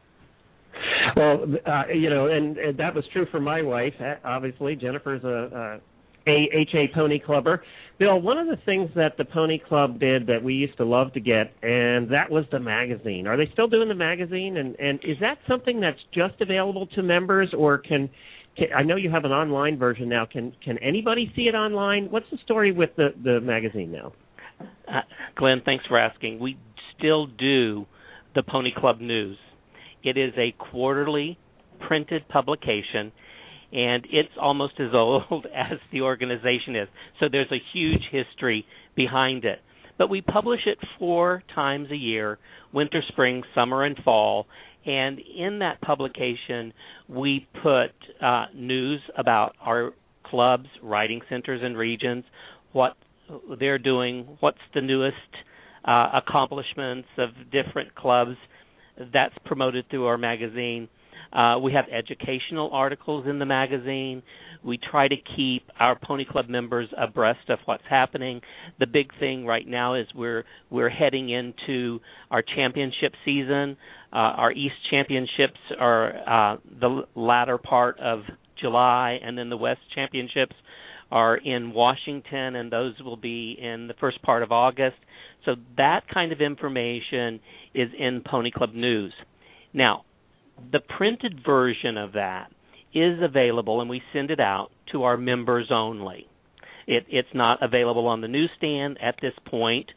[SPEAKER 2] Well, and that was true for my wife. Obviously, Jennifer's a AHA Pony Clubber. Bill, one of the things that the Pony Club did that we used to love to get, and that was the magazine. Are they still doing the magazine? And is that something that's just available to members, or can I know you have an online version now. Can anybody see it online? What's the story with the magazine now?
[SPEAKER 8] Glenn, thanks for asking. We still do the Pony Club News. It is a quarterly printed publication, and it's almost as old as the organization is. So there's a huge history behind it. But we publish it 4 times a year, winter, spring, summer, and fall. And in that publication, we put news about our clubs, riding centers, and regions, what they're doing, what's the newest accomplishments of different clubs. That's promoted through our magazine. We have educational articles in the magazine. We try to keep our Pony Club members abreast of what's happening. The big thing right now is we're heading into our championship season. Our East Championships are the latter part of July, and then the West Championships are in Washington, and those will be in the first part of August. So that kind of information is in Pony Club News. Now, the printed version of that is available, and we send it out to our members only. It's not available on the newsstand at this point,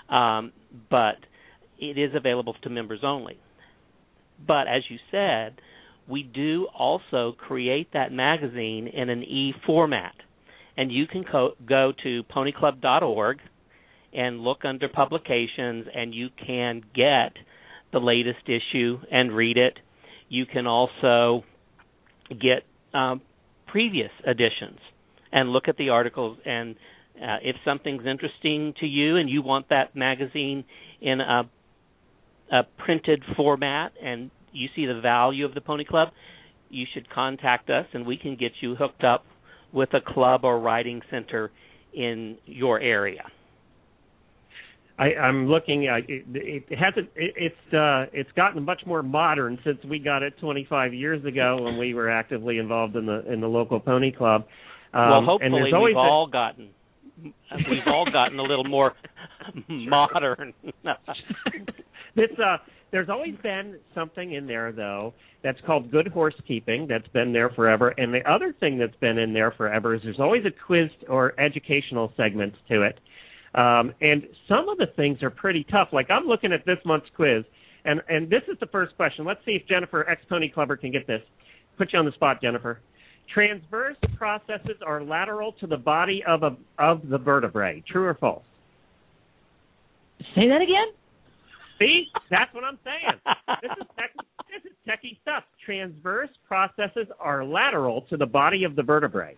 [SPEAKER 8] but it is available to members only. But as you said, we do also create that magazine in an e-format. And you can go to ponyclub.org and look under publications, and you can get the latest issue and read it. You can also get previous editions and look at the articles. And if something's interesting to you and you want that magazine in a printed format and you see the value of the Pony Club, you should contact us, and we can get you hooked up with a club or riding center in your area.
[SPEAKER 2] I'm looking at it's gotten much more modern since we got it 25 years ago when we were actively involved in the local Pony Club.
[SPEAKER 8] Well, hopefully we've all gotten a little more modern.
[SPEAKER 2] There's always been something in there, though, that's called good horsekeeping. That's been there forever. And the other thing that's been in there forever is there's always a quiz or educational segment to it. And some of the things are pretty tough. Like I'm looking at this month's quiz, and this is the first question. Let's see if Jennifer, ex-Pony Clubber, can get this. Put you on the spot, Jennifer. Transverse processes are lateral to the body of the vertebrae. True or false?
[SPEAKER 7] Say that again?
[SPEAKER 2] See? That's what I'm saying. This is techie stuff. Transverse processes are lateral to the body of the vertebrae.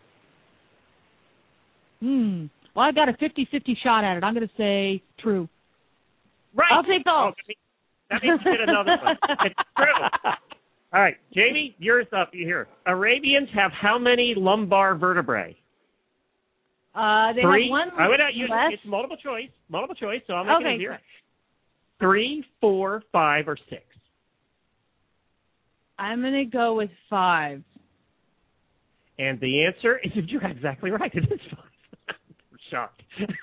[SPEAKER 7] Well, I've got a 50-50 shot at it. I'm going to say true.
[SPEAKER 2] Right.
[SPEAKER 7] I'll take false.
[SPEAKER 2] That means you get another one. It's true. All right, Jamie, yours up here. Arabians have how many lumbar vertebrae?
[SPEAKER 4] They
[SPEAKER 2] 3.
[SPEAKER 4] have one
[SPEAKER 2] I would use
[SPEAKER 4] less.
[SPEAKER 2] it's multiple choice, so I'll make it easier. 3, 4, 5, or 6.
[SPEAKER 4] I'm going to go with 5.
[SPEAKER 2] And the answer is you're exactly right. It is 5. I'm shocked.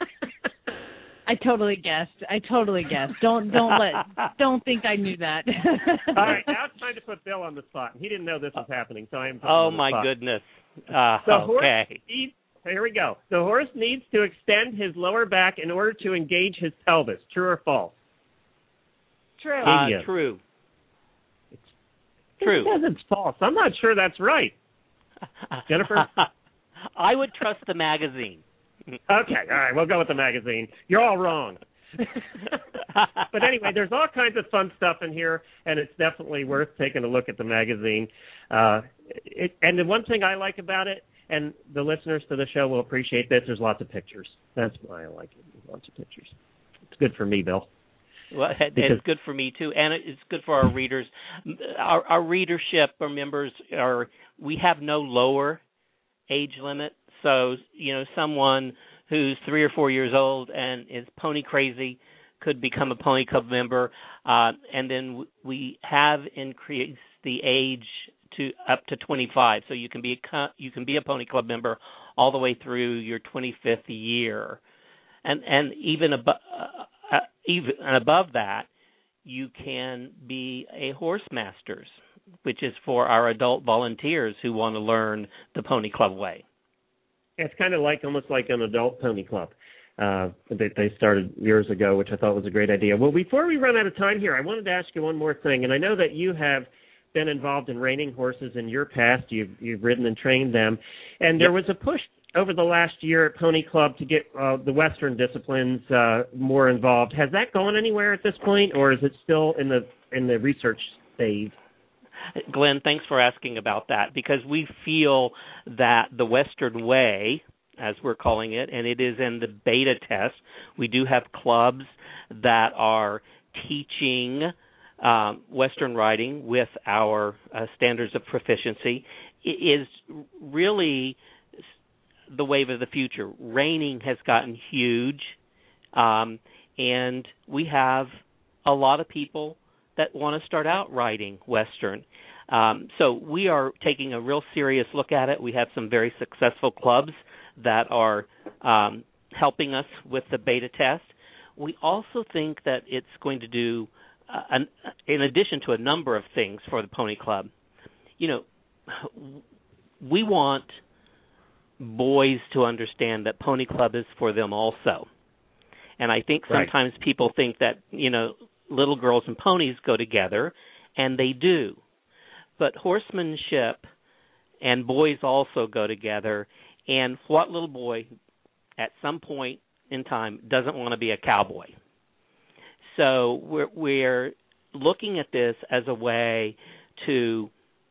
[SPEAKER 4] I totally guessed. Don't think I knew that.
[SPEAKER 2] All right, now it's time to put Bill on the spot. He didn't know this was happening, so I am putting him
[SPEAKER 8] Oh,
[SPEAKER 2] on the
[SPEAKER 8] my
[SPEAKER 2] spot.
[SPEAKER 8] goodness.
[SPEAKER 2] Okay. Here we go. The horse needs to extend his lower back in order to engage his pelvis. True or false?
[SPEAKER 4] True.
[SPEAKER 8] True.
[SPEAKER 2] It
[SPEAKER 8] True.
[SPEAKER 2] says it's false. I'm not sure that's right. Jennifer?
[SPEAKER 8] I would trust the magazine.
[SPEAKER 2] Okay, all right, we'll go with the magazine. You're all wrong. But anyway, there's all kinds of fun stuff in here, and it's definitely worth taking a look at the magazine. And the one thing I like about it, and the listeners to the show will appreciate this, there's lots of pictures. That's why I like it. There's lots of pictures. It's good for me, Bill.
[SPEAKER 8] Well, it's good for me, too, and it's good for our readers. Our readership, our members, we have no lower age limit. So, someone who's 3 or 4 years old and is pony crazy could become a Pony Club member. And then we have increased the age to up to 25. So you can be a Pony Club member all the way through your 25th year. And even above that, you can be a horse masters, which is for our adult volunteers who want to learn the Pony Club way.
[SPEAKER 2] It's kind of almost like an adult pony club that they started years ago, which I thought was a great idea. Well, before we run out of time here, I wanted to ask you one more thing. And I know that you have been involved in reining horses in your past. You've ridden and trained them. And there was a push over the last year at Pony Club to get the Western disciplines more involved. Has that gone anywhere at this point, or is it still in the research phase?
[SPEAKER 8] Glenn, thanks for asking about that, because we feel that the Western way, as we're calling it, and it is in the beta test, we do have clubs that are teaching Western riding with our standards of proficiency. It is really the wave of the future. Reining has gotten huge, and we have a lot of people that want to start out riding Western. So we are taking a real serious look at it. We have some very successful clubs that are helping us with the beta test. We also think that it's going to do, in addition to a number of things for the Pony Club, we want boys to understand that Pony Club is for them also. And I think sometimes people think that, little girls and ponies go together, and they do. But horsemanship and boys also go together, and what little boy at some point in time doesn't want to be a cowboy? So we're looking at this as a way to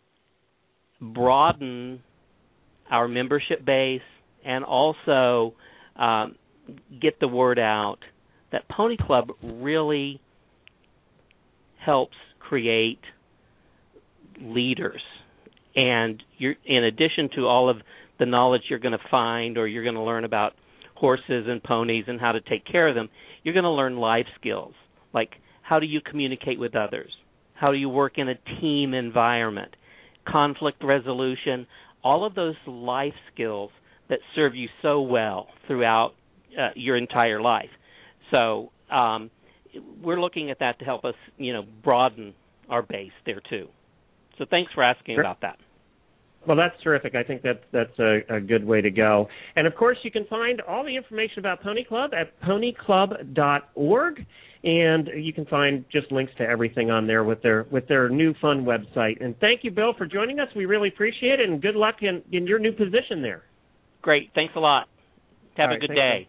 [SPEAKER 8] broaden our membership base and also get the word out that Pony Club really helps create leaders. And in addition to all of the knowledge you're going to find, or you're going to learn about horses and ponies and how to take care of them, you're going to learn life skills, like how do you communicate with others? How do you work in a team environment? Conflict resolution, all of those life skills that serve you so well throughout your entire life. So we're looking at that to help us, broaden our base there too. So thanks for asking about that.
[SPEAKER 2] Well, that's terrific. I think that's a good way to go. And, of course, you can find all the information about Pony Club at ponyclub.org, and you can find just links to everything on there with their new fun website. And thank you, Bill, for joining us. We really appreciate it, and good luck in your new position there.
[SPEAKER 8] Great. Thanks a lot. Have a good day.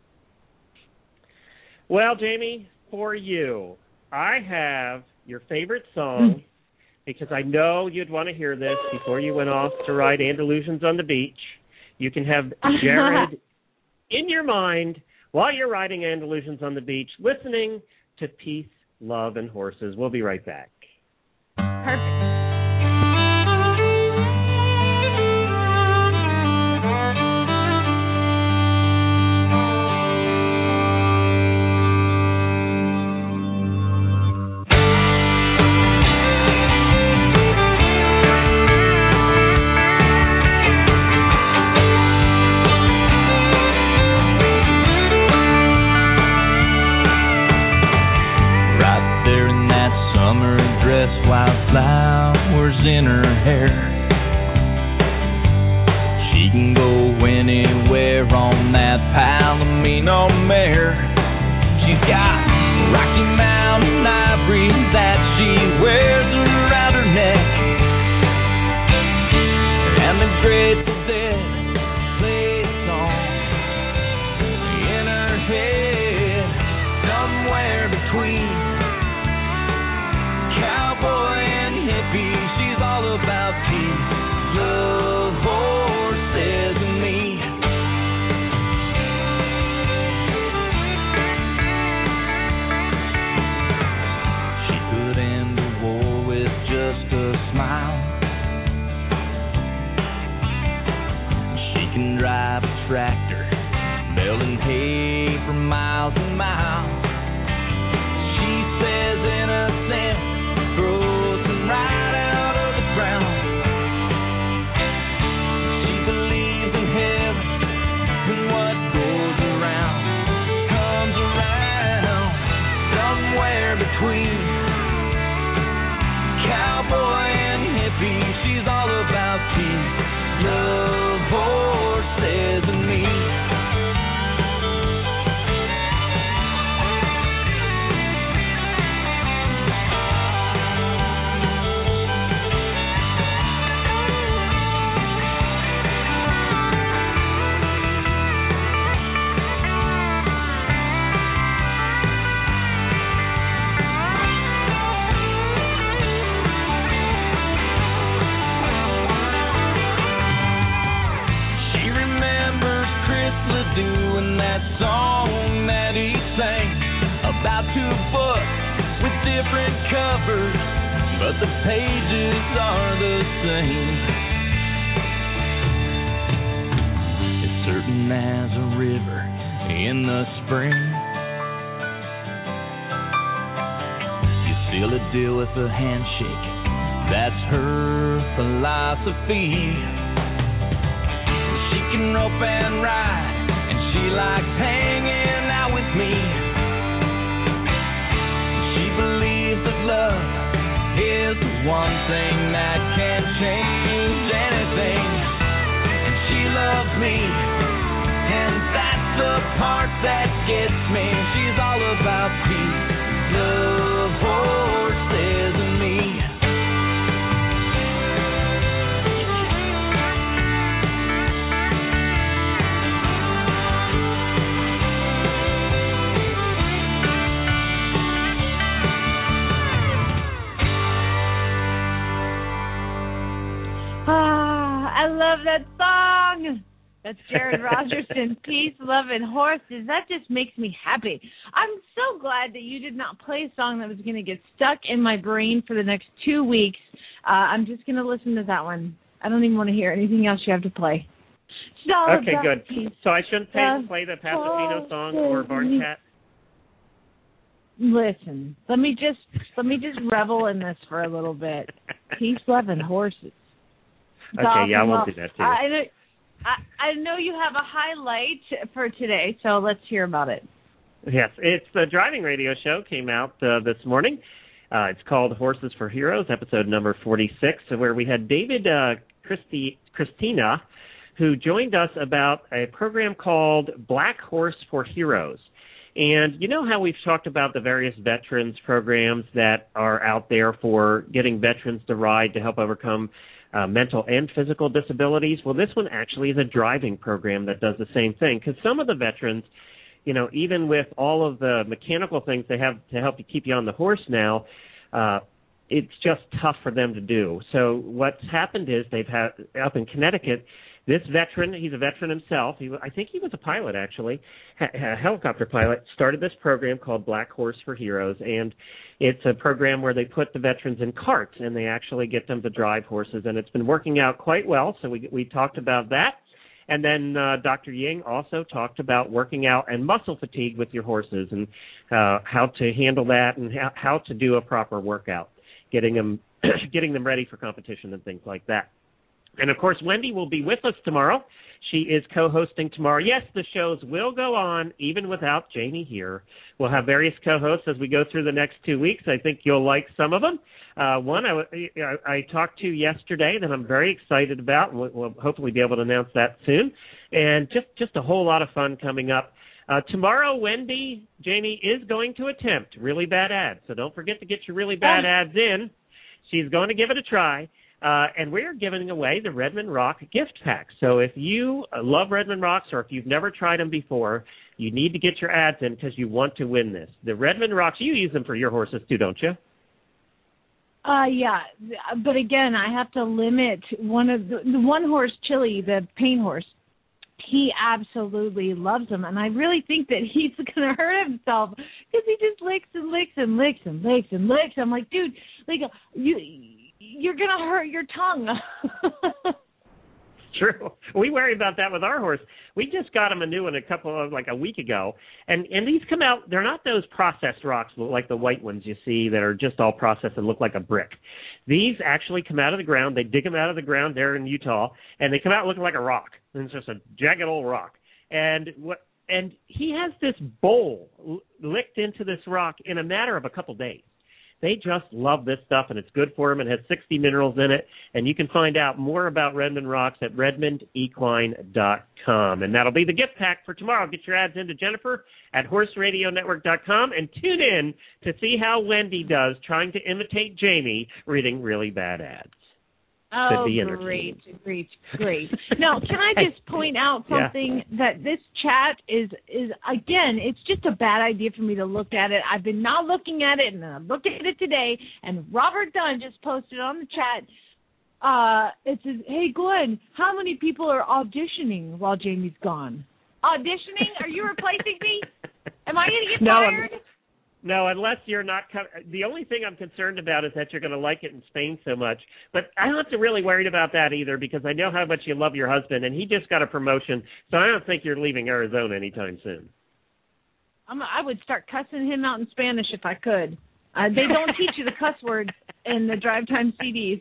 [SPEAKER 2] Well, Jamie, for you, I have your favorite song, because I know you'd want to hear this before you went off to ride Andalusians on the beach. You can have Jared in your mind while you're riding Andalusians on the beach, listening to Peace, Love, and Horses. We'll be right back.
[SPEAKER 4] Perfect.
[SPEAKER 3] Flowers in her hair. She can go anywhere on that Palomino mare. She's got Rocky Mountain ivory that she wears around her neck, and the Grateful Dead play a song in her head, somewhere between cowboy and hippie. She's all about peace, love, horses, and me. She could end the war with just a smile. She can drive a tractor, baling hay for miles and miles. She says innocent grows right out of the ground. She believes in heaven, and what goes around comes around. Somewhere between cowboy and hippie, she's all about peace, love, horses, and me. Doing that song that he sang about two books with different covers, but the pages are the same. As certain as a river in the spring, you seal a deal with a handshake. That's her philosophy. She can rope and ride, she likes hanging out with me. She believes that love is the one thing that can change anything. And she loves me, and that's the part that gets me. She's all about peace, love, horses, and me.
[SPEAKER 4] I love that song. That's Jared Rogerson, Peace, Love, and Horses. That just makes me happy. I'm so glad that you did not play a song that was going to get stuck in my brain for the next 2 weeks. I'm just going to listen to that one. I don't even want to hear anything else you have to play.
[SPEAKER 2] Okay, good. So I shouldn't play the Pasofino song or Barn Cat?
[SPEAKER 4] Listen, let me just revel in this for a little bit. Peace, Love, and Horses.
[SPEAKER 2] Okay, yeah, I won't do that too.
[SPEAKER 4] I know you have a highlight for today, so let's hear about it.
[SPEAKER 2] Yes, it's the driving radio show. Came out this morning. It's called Horses for Heroes, episode number 46, where we had David Christina, who joined us about a program called Black Horse for Heroes. And you know how we've talked about the various veterans programs that are out there for getting veterans to ride to help overcome mental and physical disabilities? Well, this one actually is a driving program that does the same thing, because some of the veterans, you know, even with all of the mechanical things they have to help you keep you on the horse now, it's just tough for them to do. So what's happened is they've had, up in Connecticut, this veteran, he's a veteran himself. I think he was a pilot, actually, a helicopter pilot, started this program called Black Horse for Heroes, and it's a program where they put the veterans in carts, and they actually get them to drive horses, and it's been working out quite well, so we talked about that. And then Dr. Ying also talked about working out and muscle fatigue with your horses and how to handle that and how to do a proper workout, getting them ready for competition and things like that. And, of course, Wendy will be with us tomorrow. She is co-hosting tomorrow. Yes, the shows will go on even without Jamie here. We'll have various co-hosts as we go through the next 2 weeks. I think you'll like some of them. One I talked to yesterday that I'm very excited about, and we'll hopefully be able to announce that soon. And just a whole lot of fun coming up. Tomorrow, Jamie is going to attempt Really Bad Ads. So don't forget to get your Really Bad Ads in. She's going to give it a try. And we're giving away the Redmond Rock gift pack. So if you love Redmond Rocks or if you've never tried them before, you need to get your ads in because you want to win this. The Redmond Rocks, you use them for your horses too, don't you?
[SPEAKER 4] Yeah, but again, I have to limit one of the one horse, Chili, the paint horse. He absolutely loves them, and I really think that he's going to hurt himself because he just licks and licks and licks and licks and licks. I'm like, dude, like you're going to hurt your tongue.
[SPEAKER 2] True. We worry about that with our horse. We just got him a new one a week ago. And these come out, they're not those processed rocks like the white ones you see that are just all processed and look like a brick. These actually come out of the ground. They dig them out of the ground there in Utah, and they come out looking like a rock. And it's just a jagged old rock. And he has this bowl licked into this rock in a matter of a couple days. They just love this stuff, and it's good for them. It has 60 minerals in it, and you can find out more about Redmond Rocks at redmondequine.com. And that'll be the gift pack for tomorrow. Get your ads into Jennifer at horseradionetwork.com and tune in to see how Wendy does trying to imitate Jamie reading Really Bad Ads.
[SPEAKER 4] Oh, great. Now, can I just point out something that this chat is again, it's just a bad idea for me to look at it. I've been not looking at it, and I'm looking at it today, and Robert Dunn just posted on the chat, it says, hey, Glenn, how many people are auditioning while Jamie's gone? Auditioning? Are you replacing me? Am I going to get fired?
[SPEAKER 2] No, unless you're not. The only thing I'm concerned about is that you're going to like it in Spain so much. But I'm not really worried about that either because I know how much you love your husband, and he just got a promotion. So I don't think you're leaving Arizona anytime soon.
[SPEAKER 4] I would start cussing him out in Spanish if I could. They don't teach you the cuss words in the Drive Time CDs.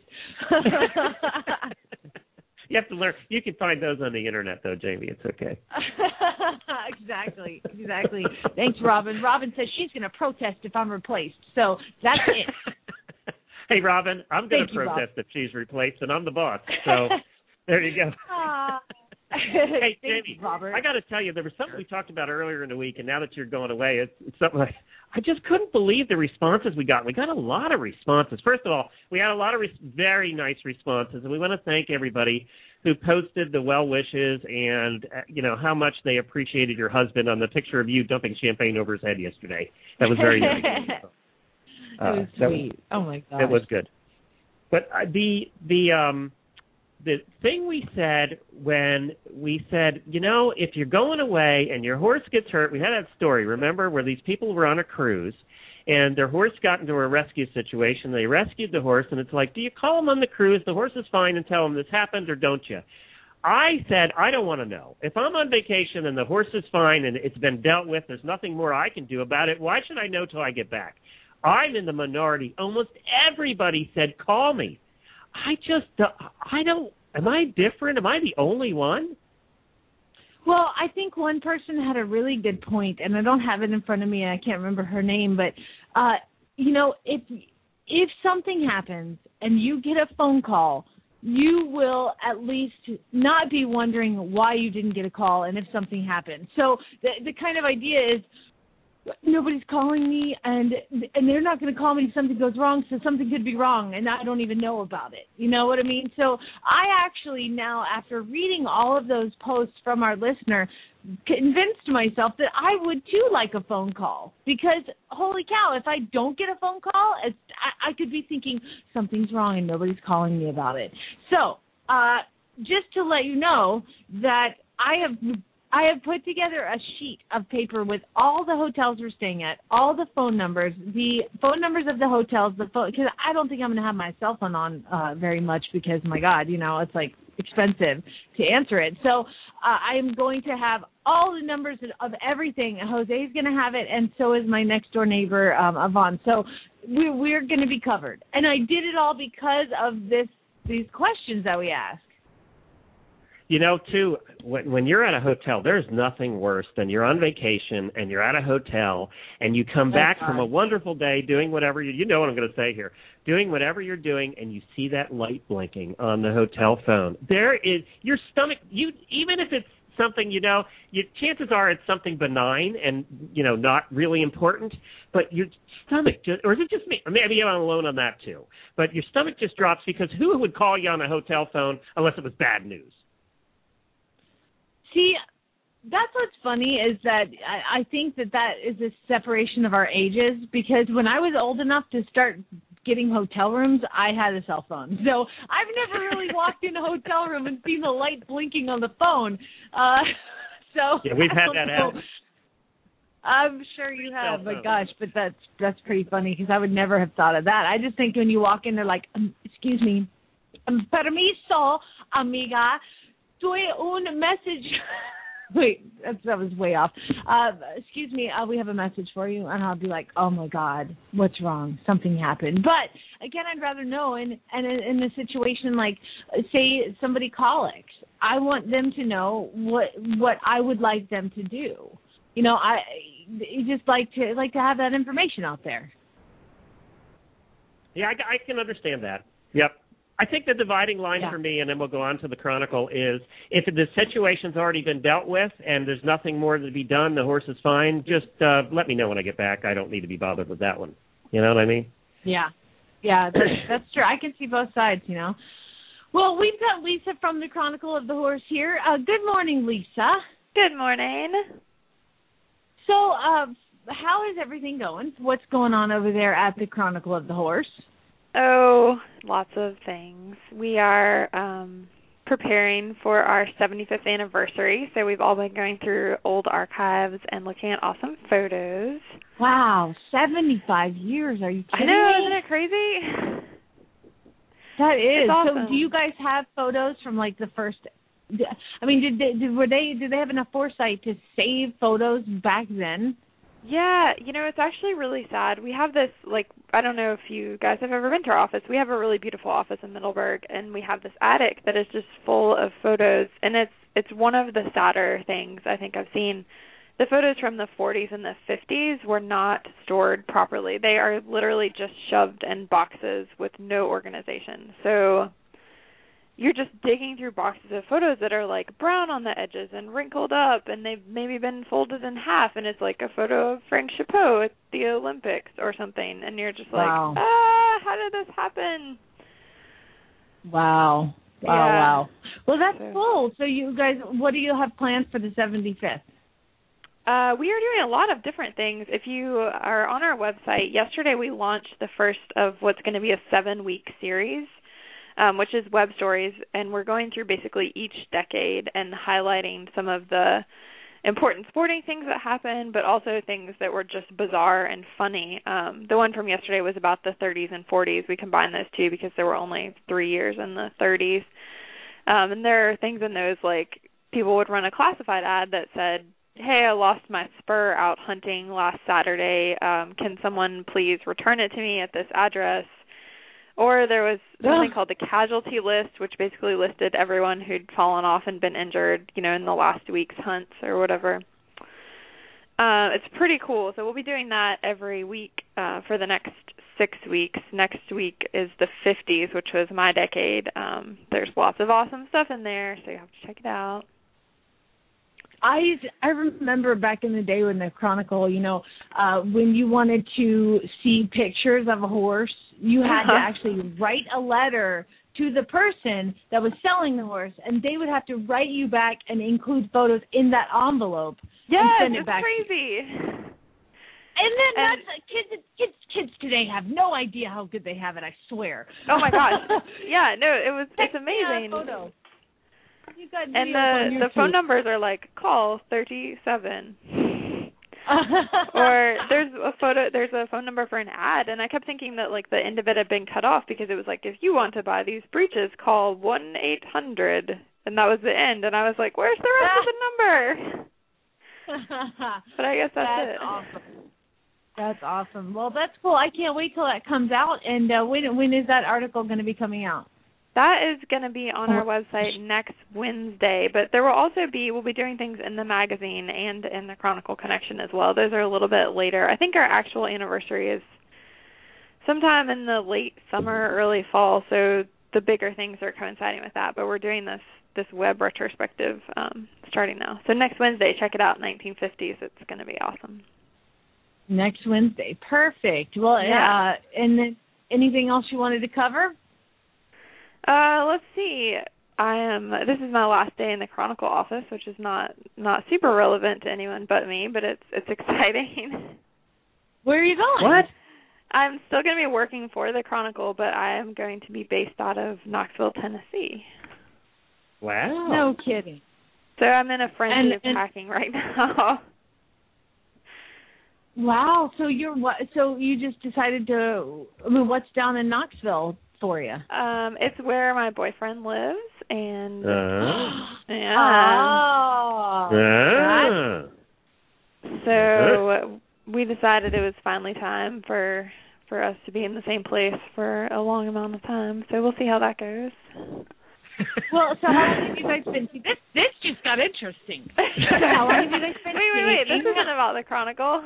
[SPEAKER 2] You have to learn. You can find those on the internet, though, Jamie. It's okay.
[SPEAKER 4] Exactly. Thanks, Robin. Robin says she's going to protest if I'm replaced. So that's it.
[SPEAKER 2] Hey, Robin, I'm going to protest if she's replaced, and I'm the boss. So there you go. Hey, Jamie, Robert. I got to tell you, there was something we talked about earlier in the week, and now that you're going away, it's something I just couldn't believe the responses we got. We got a lot of responses. First of all, we had a lot of very nice responses, and we want to thank everybody who posted the well wishes and, how much they appreciated your husband on the picture of you dumping champagne over his head yesterday. That was very nice.
[SPEAKER 4] It was sweet. Oh, my God.
[SPEAKER 2] It was good. But the thing we said when we said, if you're going away and your horse gets hurt, we had that story, remember, where these people were on a cruise and their horse got into a rescue situation. They rescued the horse, and it's like, do you call them on the cruise? The horse is fine and tell them this happened, or don't you? I said, I don't want to know. If I'm on vacation and the horse is fine and it's been dealt with, there's nothing more I can do about it, why should I know till I get back? I'm in the minority. Almost everybody said, call me. I don't, am I different? Am I the only one?
[SPEAKER 4] Well, I think one person had a really good point, and I don't have it in front of me, and I can't remember her name, but, if something happens and you get a phone call, you will at least not be wondering why you didn't get a call and if something happened. So the kind of idea is, nobody's calling me, and they're not going to call me if something goes wrong, so something could be wrong, and I don't even know about it. You know what I mean? So I actually now, after reading all of those posts from our listener, convinced myself that I would, too, like a phone call. Because, holy cow, if I don't get a phone call, I could be thinking something's wrong and nobody's calling me about it. So just to let you know that I have put together a sheet of paper with all the hotels we're staying at, all the phone numbers of the hotels, because I don't think I'm going to have my cell phone on very much because, my God, it's like expensive to answer it. So I'm going to have all the numbers of everything. Jose's going to have it, and so is my next door neighbor, Yvonne. So we're going to be covered. And I did it all because of these questions that we asked.
[SPEAKER 2] Too, when you're at a hotel, there's nothing worse than you're on vacation and you're at a hotel and you come back from a wonderful day doing whatever you know what I'm going to say here, doing whatever you're doing, and you see that light blinking on the hotel phone. There is your stomach. Even if it's something chances are it's something benign and not really important, but your stomach or is it just me? Or maybe I'm alone on that too. But your stomach just drops because who would call you on a hotel phone unless it was bad news?
[SPEAKER 4] See, that's what's funny is that I think that is a separation of our ages, because when I was old enough to start getting hotel rooms, I had a cell phone. So I've never really walked in a hotel room and seen the light blinking on the phone.
[SPEAKER 2] Yeah, we've had that happen.
[SPEAKER 4] I'm sure you have, but gosh, but that's pretty funny because I would never have thought of that. I just think when you walk in, they're like, excuse me, permiso, amiga. Soy un message. Wait, that was way off. Excuse me, we have a message for you. And I'll be like, oh, my God, what's wrong? Something happened. But, again, I'd rather know. And in a situation like, say, somebody colics, I want them to know what I would like them to do. I just like to have that information out there.
[SPEAKER 2] Yeah, I can understand that. Yep. I think the dividing line for me, and then we'll go on to the Chronicle, is if the situation's already been dealt with and there's nothing more to be done, the horse is fine, just let me know when I get back. I don't need to be bothered with that one. You know what I mean?
[SPEAKER 4] Yeah. Yeah, that's true. I can see both sides, Well, we've got Lisa from the Chronicle of the Horse here. Good morning, Lisa.
[SPEAKER 9] Good morning.
[SPEAKER 4] So how is everything going? What's going on over there at the Chronicle of the Horse?
[SPEAKER 9] Oh, lots of things. We are preparing for our 75th anniversary, so we've all been going through old archives and looking at awesome photos.
[SPEAKER 4] Wow, 75 years. Are you kidding
[SPEAKER 9] me? I know,
[SPEAKER 4] me?
[SPEAKER 9] isn't it crazy?
[SPEAKER 4] That is.
[SPEAKER 9] It's awesome.
[SPEAKER 4] So do you guys have photos from like the first I mean, did they have enough foresight to save photos back then?
[SPEAKER 9] Yeah, it's actually really sad. We have this, I don't know if you guys have ever been to our office. We have a really beautiful office in Middleburg, and we have this attic that is just full of photos, and it's one of the sadder things I think I've seen. The photos from the 40s and the 50s were not stored properly. They are literally just shoved in boxes with no organization. So you're just digging through boxes of photos that are brown on the edges and wrinkled up, and they've maybe been folded in half, and it's like a photo of Frank Chapeau at the Olympics or something, and you're just
[SPEAKER 4] wow.
[SPEAKER 9] How did this happen?
[SPEAKER 4] Wow.
[SPEAKER 9] Yeah.
[SPEAKER 4] Wow. Well, that's cool. So you guys, what do you have planned for the 75th?
[SPEAKER 9] We are doing a lot of different things. If you are on our website, yesterday we launched the first of what's going to be a 7-week series, which is web stories, and we're going through basically each decade and highlighting some of the important sporting things that happened, but also things that were just bizarre and funny. The one from yesterday was about the 30s and 40s. We combined those two because there were only 3 years in the 30s. And there are things in those people would run a classified ad that said, hey, I lost my spur out hunting last Saturday. Can someone please return it to me at this address? Or there was something called the casualty list, which basically listed everyone who'd fallen off and been injured, in the last week's hunts or whatever. It's pretty cool. So we'll be doing that every week for the next 6 weeks. Next week is the 50s, which was my decade. There's lots of awesome stuff in there, so you have to check it out.
[SPEAKER 4] I remember back in the day when the Chronicle, when you wanted to see pictures of a horse, you had to actually write a letter to the person that was selling the horse, and they would have to write you back and include photos in that envelope.
[SPEAKER 9] Yes,
[SPEAKER 4] and send it back.
[SPEAKER 9] It's crazy.
[SPEAKER 4] And then that's kids today have no idea how good they have it, I swear.
[SPEAKER 9] Oh my gosh. Yeah, no, it's amazing.
[SPEAKER 4] Photo. You got
[SPEAKER 9] and the phone numbers are like call 37. Or there's a phone number for an ad, and I kept thinking that like the end of it had been cut off because it was like, if you want to buy these breeches, call 1-800, and that was the end. And I was like, where's the rest of the number? But I guess that's it.
[SPEAKER 4] Awesome. That's awesome. Well, that's cool. I can't wait till that comes out. And when is that article going to be coming out?
[SPEAKER 9] That is going to be on our website next Wednesday, but there will also we'll be doing things in the magazine and in the Chronicle Connection as well. Those are a little bit later. I think our actual anniversary is sometime in the late summer, early fall, so the bigger things are coinciding with that, but we're doing this web retrospective starting now. So next Wednesday, check it out, 1950s. It's going to be awesome.
[SPEAKER 4] Next Wednesday. Perfect. Well,
[SPEAKER 9] yeah.
[SPEAKER 4] And then anything else you wanted to cover?
[SPEAKER 9] Let's see. This is my last day in the Chronicle office, which is not super relevant to anyone but me, but it's exciting.
[SPEAKER 4] Where are you going?
[SPEAKER 2] What?
[SPEAKER 9] I'm still going to be working for the Chronicle, but I am going to be based out of Knoxville, Tennessee.
[SPEAKER 2] Wow.
[SPEAKER 4] No kidding.
[SPEAKER 9] So I'm in a frenzy of packing right now.
[SPEAKER 4] Wow. So you just decided to. I mean, what's down in Knoxville for you?
[SPEAKER 9] It's where my boyfriend lives, and so we decided it was finally time for us to be in the same place for a long amount of time. So we'll see how that goes.
[SPEAKER 4] Well, so how long have you guys been? This just got interesting. So how long have you guys been?
[SPEAKER 9] Wait. This isn't about the Chronicle.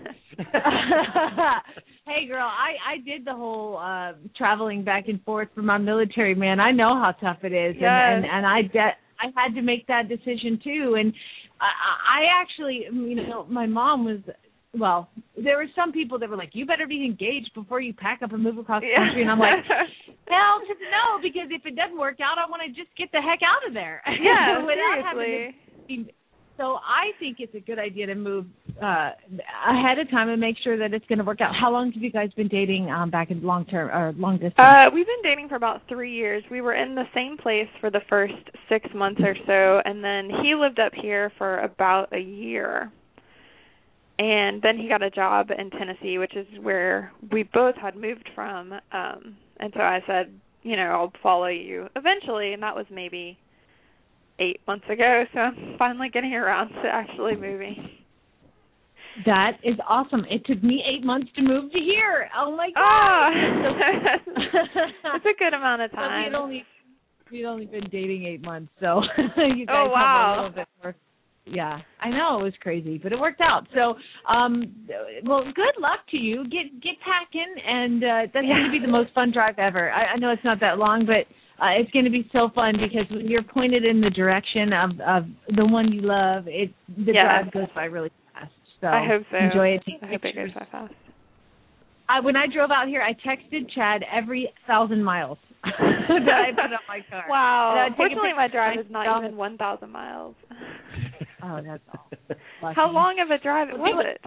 [SPEAKER 4] Hey, girl, I did the whole traveling back and forth for my military, man. I know how tough it is,
[SPEAKER 9] yes.
[SPEAKER 4] and I had to make that decision too. And I actually, my mom was. Well, there were some people that were like, you better be engaged before you pack up and move across the country. And I'm like, hell no, because if it doesn't work out, I want to just get the heck out of there.
[SPEAKER 9] Yeah,
[SPEAKER 4] seriously. So I think it's a good idea to move ahead of time and make sure that it's going to work out. How long have you guys been dating back in long distance?
[SPEAKER 9] We've been dating for about 3 years. We were in the same place for the first 6 months or so, and then he lived up here for about a year. And then he got a job in Tennessee, which is where we both had moved from. And so I said, I'll follow you eventually. And that was maybe 8 months ago. So I'm finally getting around to actually moving.
[SPEAKER 4] That is awesome. It took me 8 months to move to here. Oh, my God.
[SPEAKER 9] It's a good amount of time.
[SPEAKER 4] We'd only been dating 8 months. So you guys
[SPEAKER 9] wow.
[SPEAKER 4] have a little bit more. Yeah, I know, it was crazy, but it worked out. So, well, good luck to you. Get packing, and that's going to be the most fun drive ever. I know it's not that long, but it's going to be so fun because when you're pointed in the direction of the one you love, drive goes by really fast. So
[SPEAKER 9] I hope so.
[SPEAKER 4] Enjoy it.
[SPEAKER 9] I hope it goes by fast.
[SPEAKER 4] When I drove out here, I texted Chad every 1,000 miles that I put on my car.
[SPEAKER 9] Wow. Fortunately, my drive is not even 1,000 miles.
[SPEAKER 4] Oh, that's all.
[SPEAKER 9] How long of a drive was it?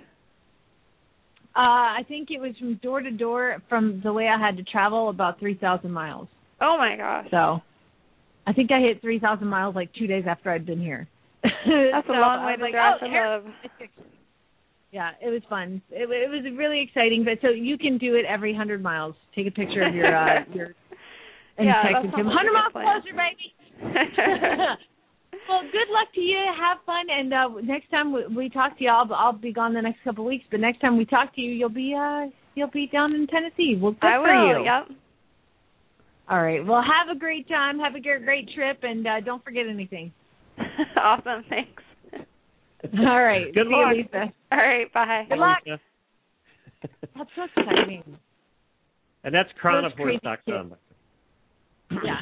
[SPEAKER 4] I think it was from door to door from the way I had to travel about 3,000 miles.
[SPEAKER 9] Oh, my gosh.
[SPEAKER 4] So I think I hit 3,000 miles like 2 days after I'd been here.
[SPEAKER 9] That's a long way to drive for love.
[SPEAKER 4] Yeah, it was fun. It was really exciting. But so you can do it every 100 miles. Take a picture of your and text it to him. 100 miles closer, baby. Well, good luck to you. Have fun, and next time we talk to you, I'll be gone the next couple of weeks. But next time we talk to you, you'll be down in Tennessee. Well, good for you.
[SPEAKER 9] Yep.
[SPEAKER 4] All right. Well, have a great time. Have a great trip, and don't forget anything.
[SPEAKER 9] Awesome. Thanks.
[SPEAKER 4] All right.
[SPEAKER 2] Good luck.
[SPEAKER 4] See you, Lisa.
[SPEAKER 9] All right. Bye.
[SPEAKER 4] Good luck. That's so exciting.
[SPEAKER 2] And that's crownofhorse.com.
[SPEAKER 4] Yeah.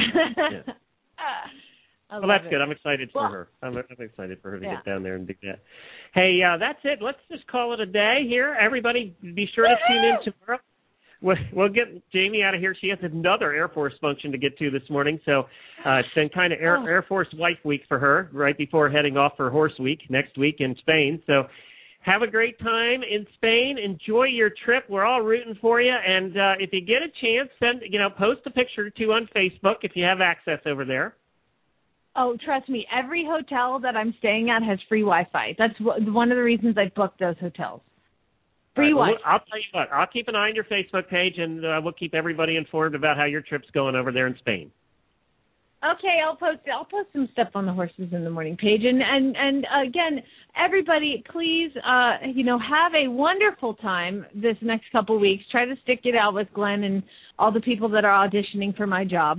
[SPEAKER 2] Well, that's good. I'm excited for her. I'm excited for her to get down there and do that. Hey, that's it. Let's just call it a day here. Everybody, be sure to tune in tomorrow. We'll get Jamie out of here. She has another Air Force function to get to this morning, so it's been kind of Air Force Wife Week for her right before heading off for Horse Week next week in Spain. So have a great time in Spain. Enjoy your trip. We're all rooting for you. And if you get a chance, post a picture or two on Facebook if you have access over there.
[SPEAKER 4] Oh, trust me, every hotel that I'm staying at has free Wi-Fi. That's one of the reasons I booked those hotels. Free Wi-Fi.
[SPEAKER 2] I'll tell you what, I'll keep an eye on your Facebook page, and we'll keep everybody informed about how your trip's going over there in Spain.
[SPEAKER 4] Okay, I'll post some stuff on the Horses in the Morning page. And again, everybody, please, have a wonderful time this next couple weeks. Try to stick it out with Glenn and all the people that are auditioning for my job.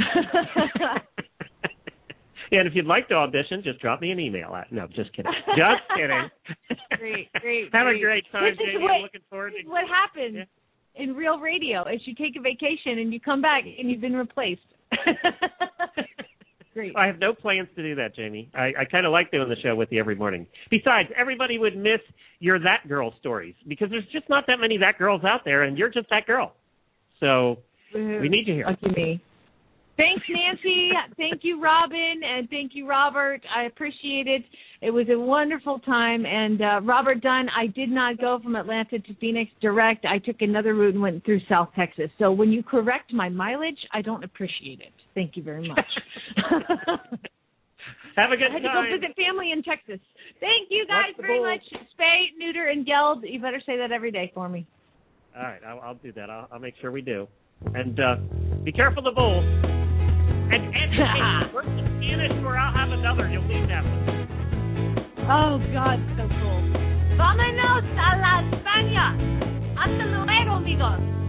[SPEAKER 2] And if you'd like to audition, just drop me an email. No, just kidding. Just kidding.
[SPEAKER 4] Great.
[SPEAKER 2] Have a great time, Jamie. I'm looking forward to it.
[SPEAKER 4] What happens in real radio is you take a vacation and you come back and you've been replaced. Great.
[SPEAKER 2] I have no plans to do that, Jamie. I kind of like doing the show with you every morning. Besides, everybody would miss your That Girl stories because there's just not that many That Girls out there, and you're just that girl. So we need you here.
[SPEAKER 4] Lucky me. Thanks, Nancy. Thank you, Robin, and thank you, Robert. I appreciate it. It was a wonderful time. And Robert Dunn, I did not go from Atlanta to Phoenix direct. I took another route and went through South Texas. So when you correct my mileage, I don't appreciate it. Thank you very much.
[SPEAKER 2] Have a good time.
[SPEAKER 4] I had to go visit family in Texas. Thank you guys very much. Spay, neuter, and geld. You better say that every day for me.
[SPEAKER 2] All right, I'll do that. I'll make sure we do. And be careful of the bulls. And work in Spanish, or I'll have another. You'll need that one.
[SPEAKER 4] Oh, God, so cool. Vámonos a la España. Hasta luego, amigos.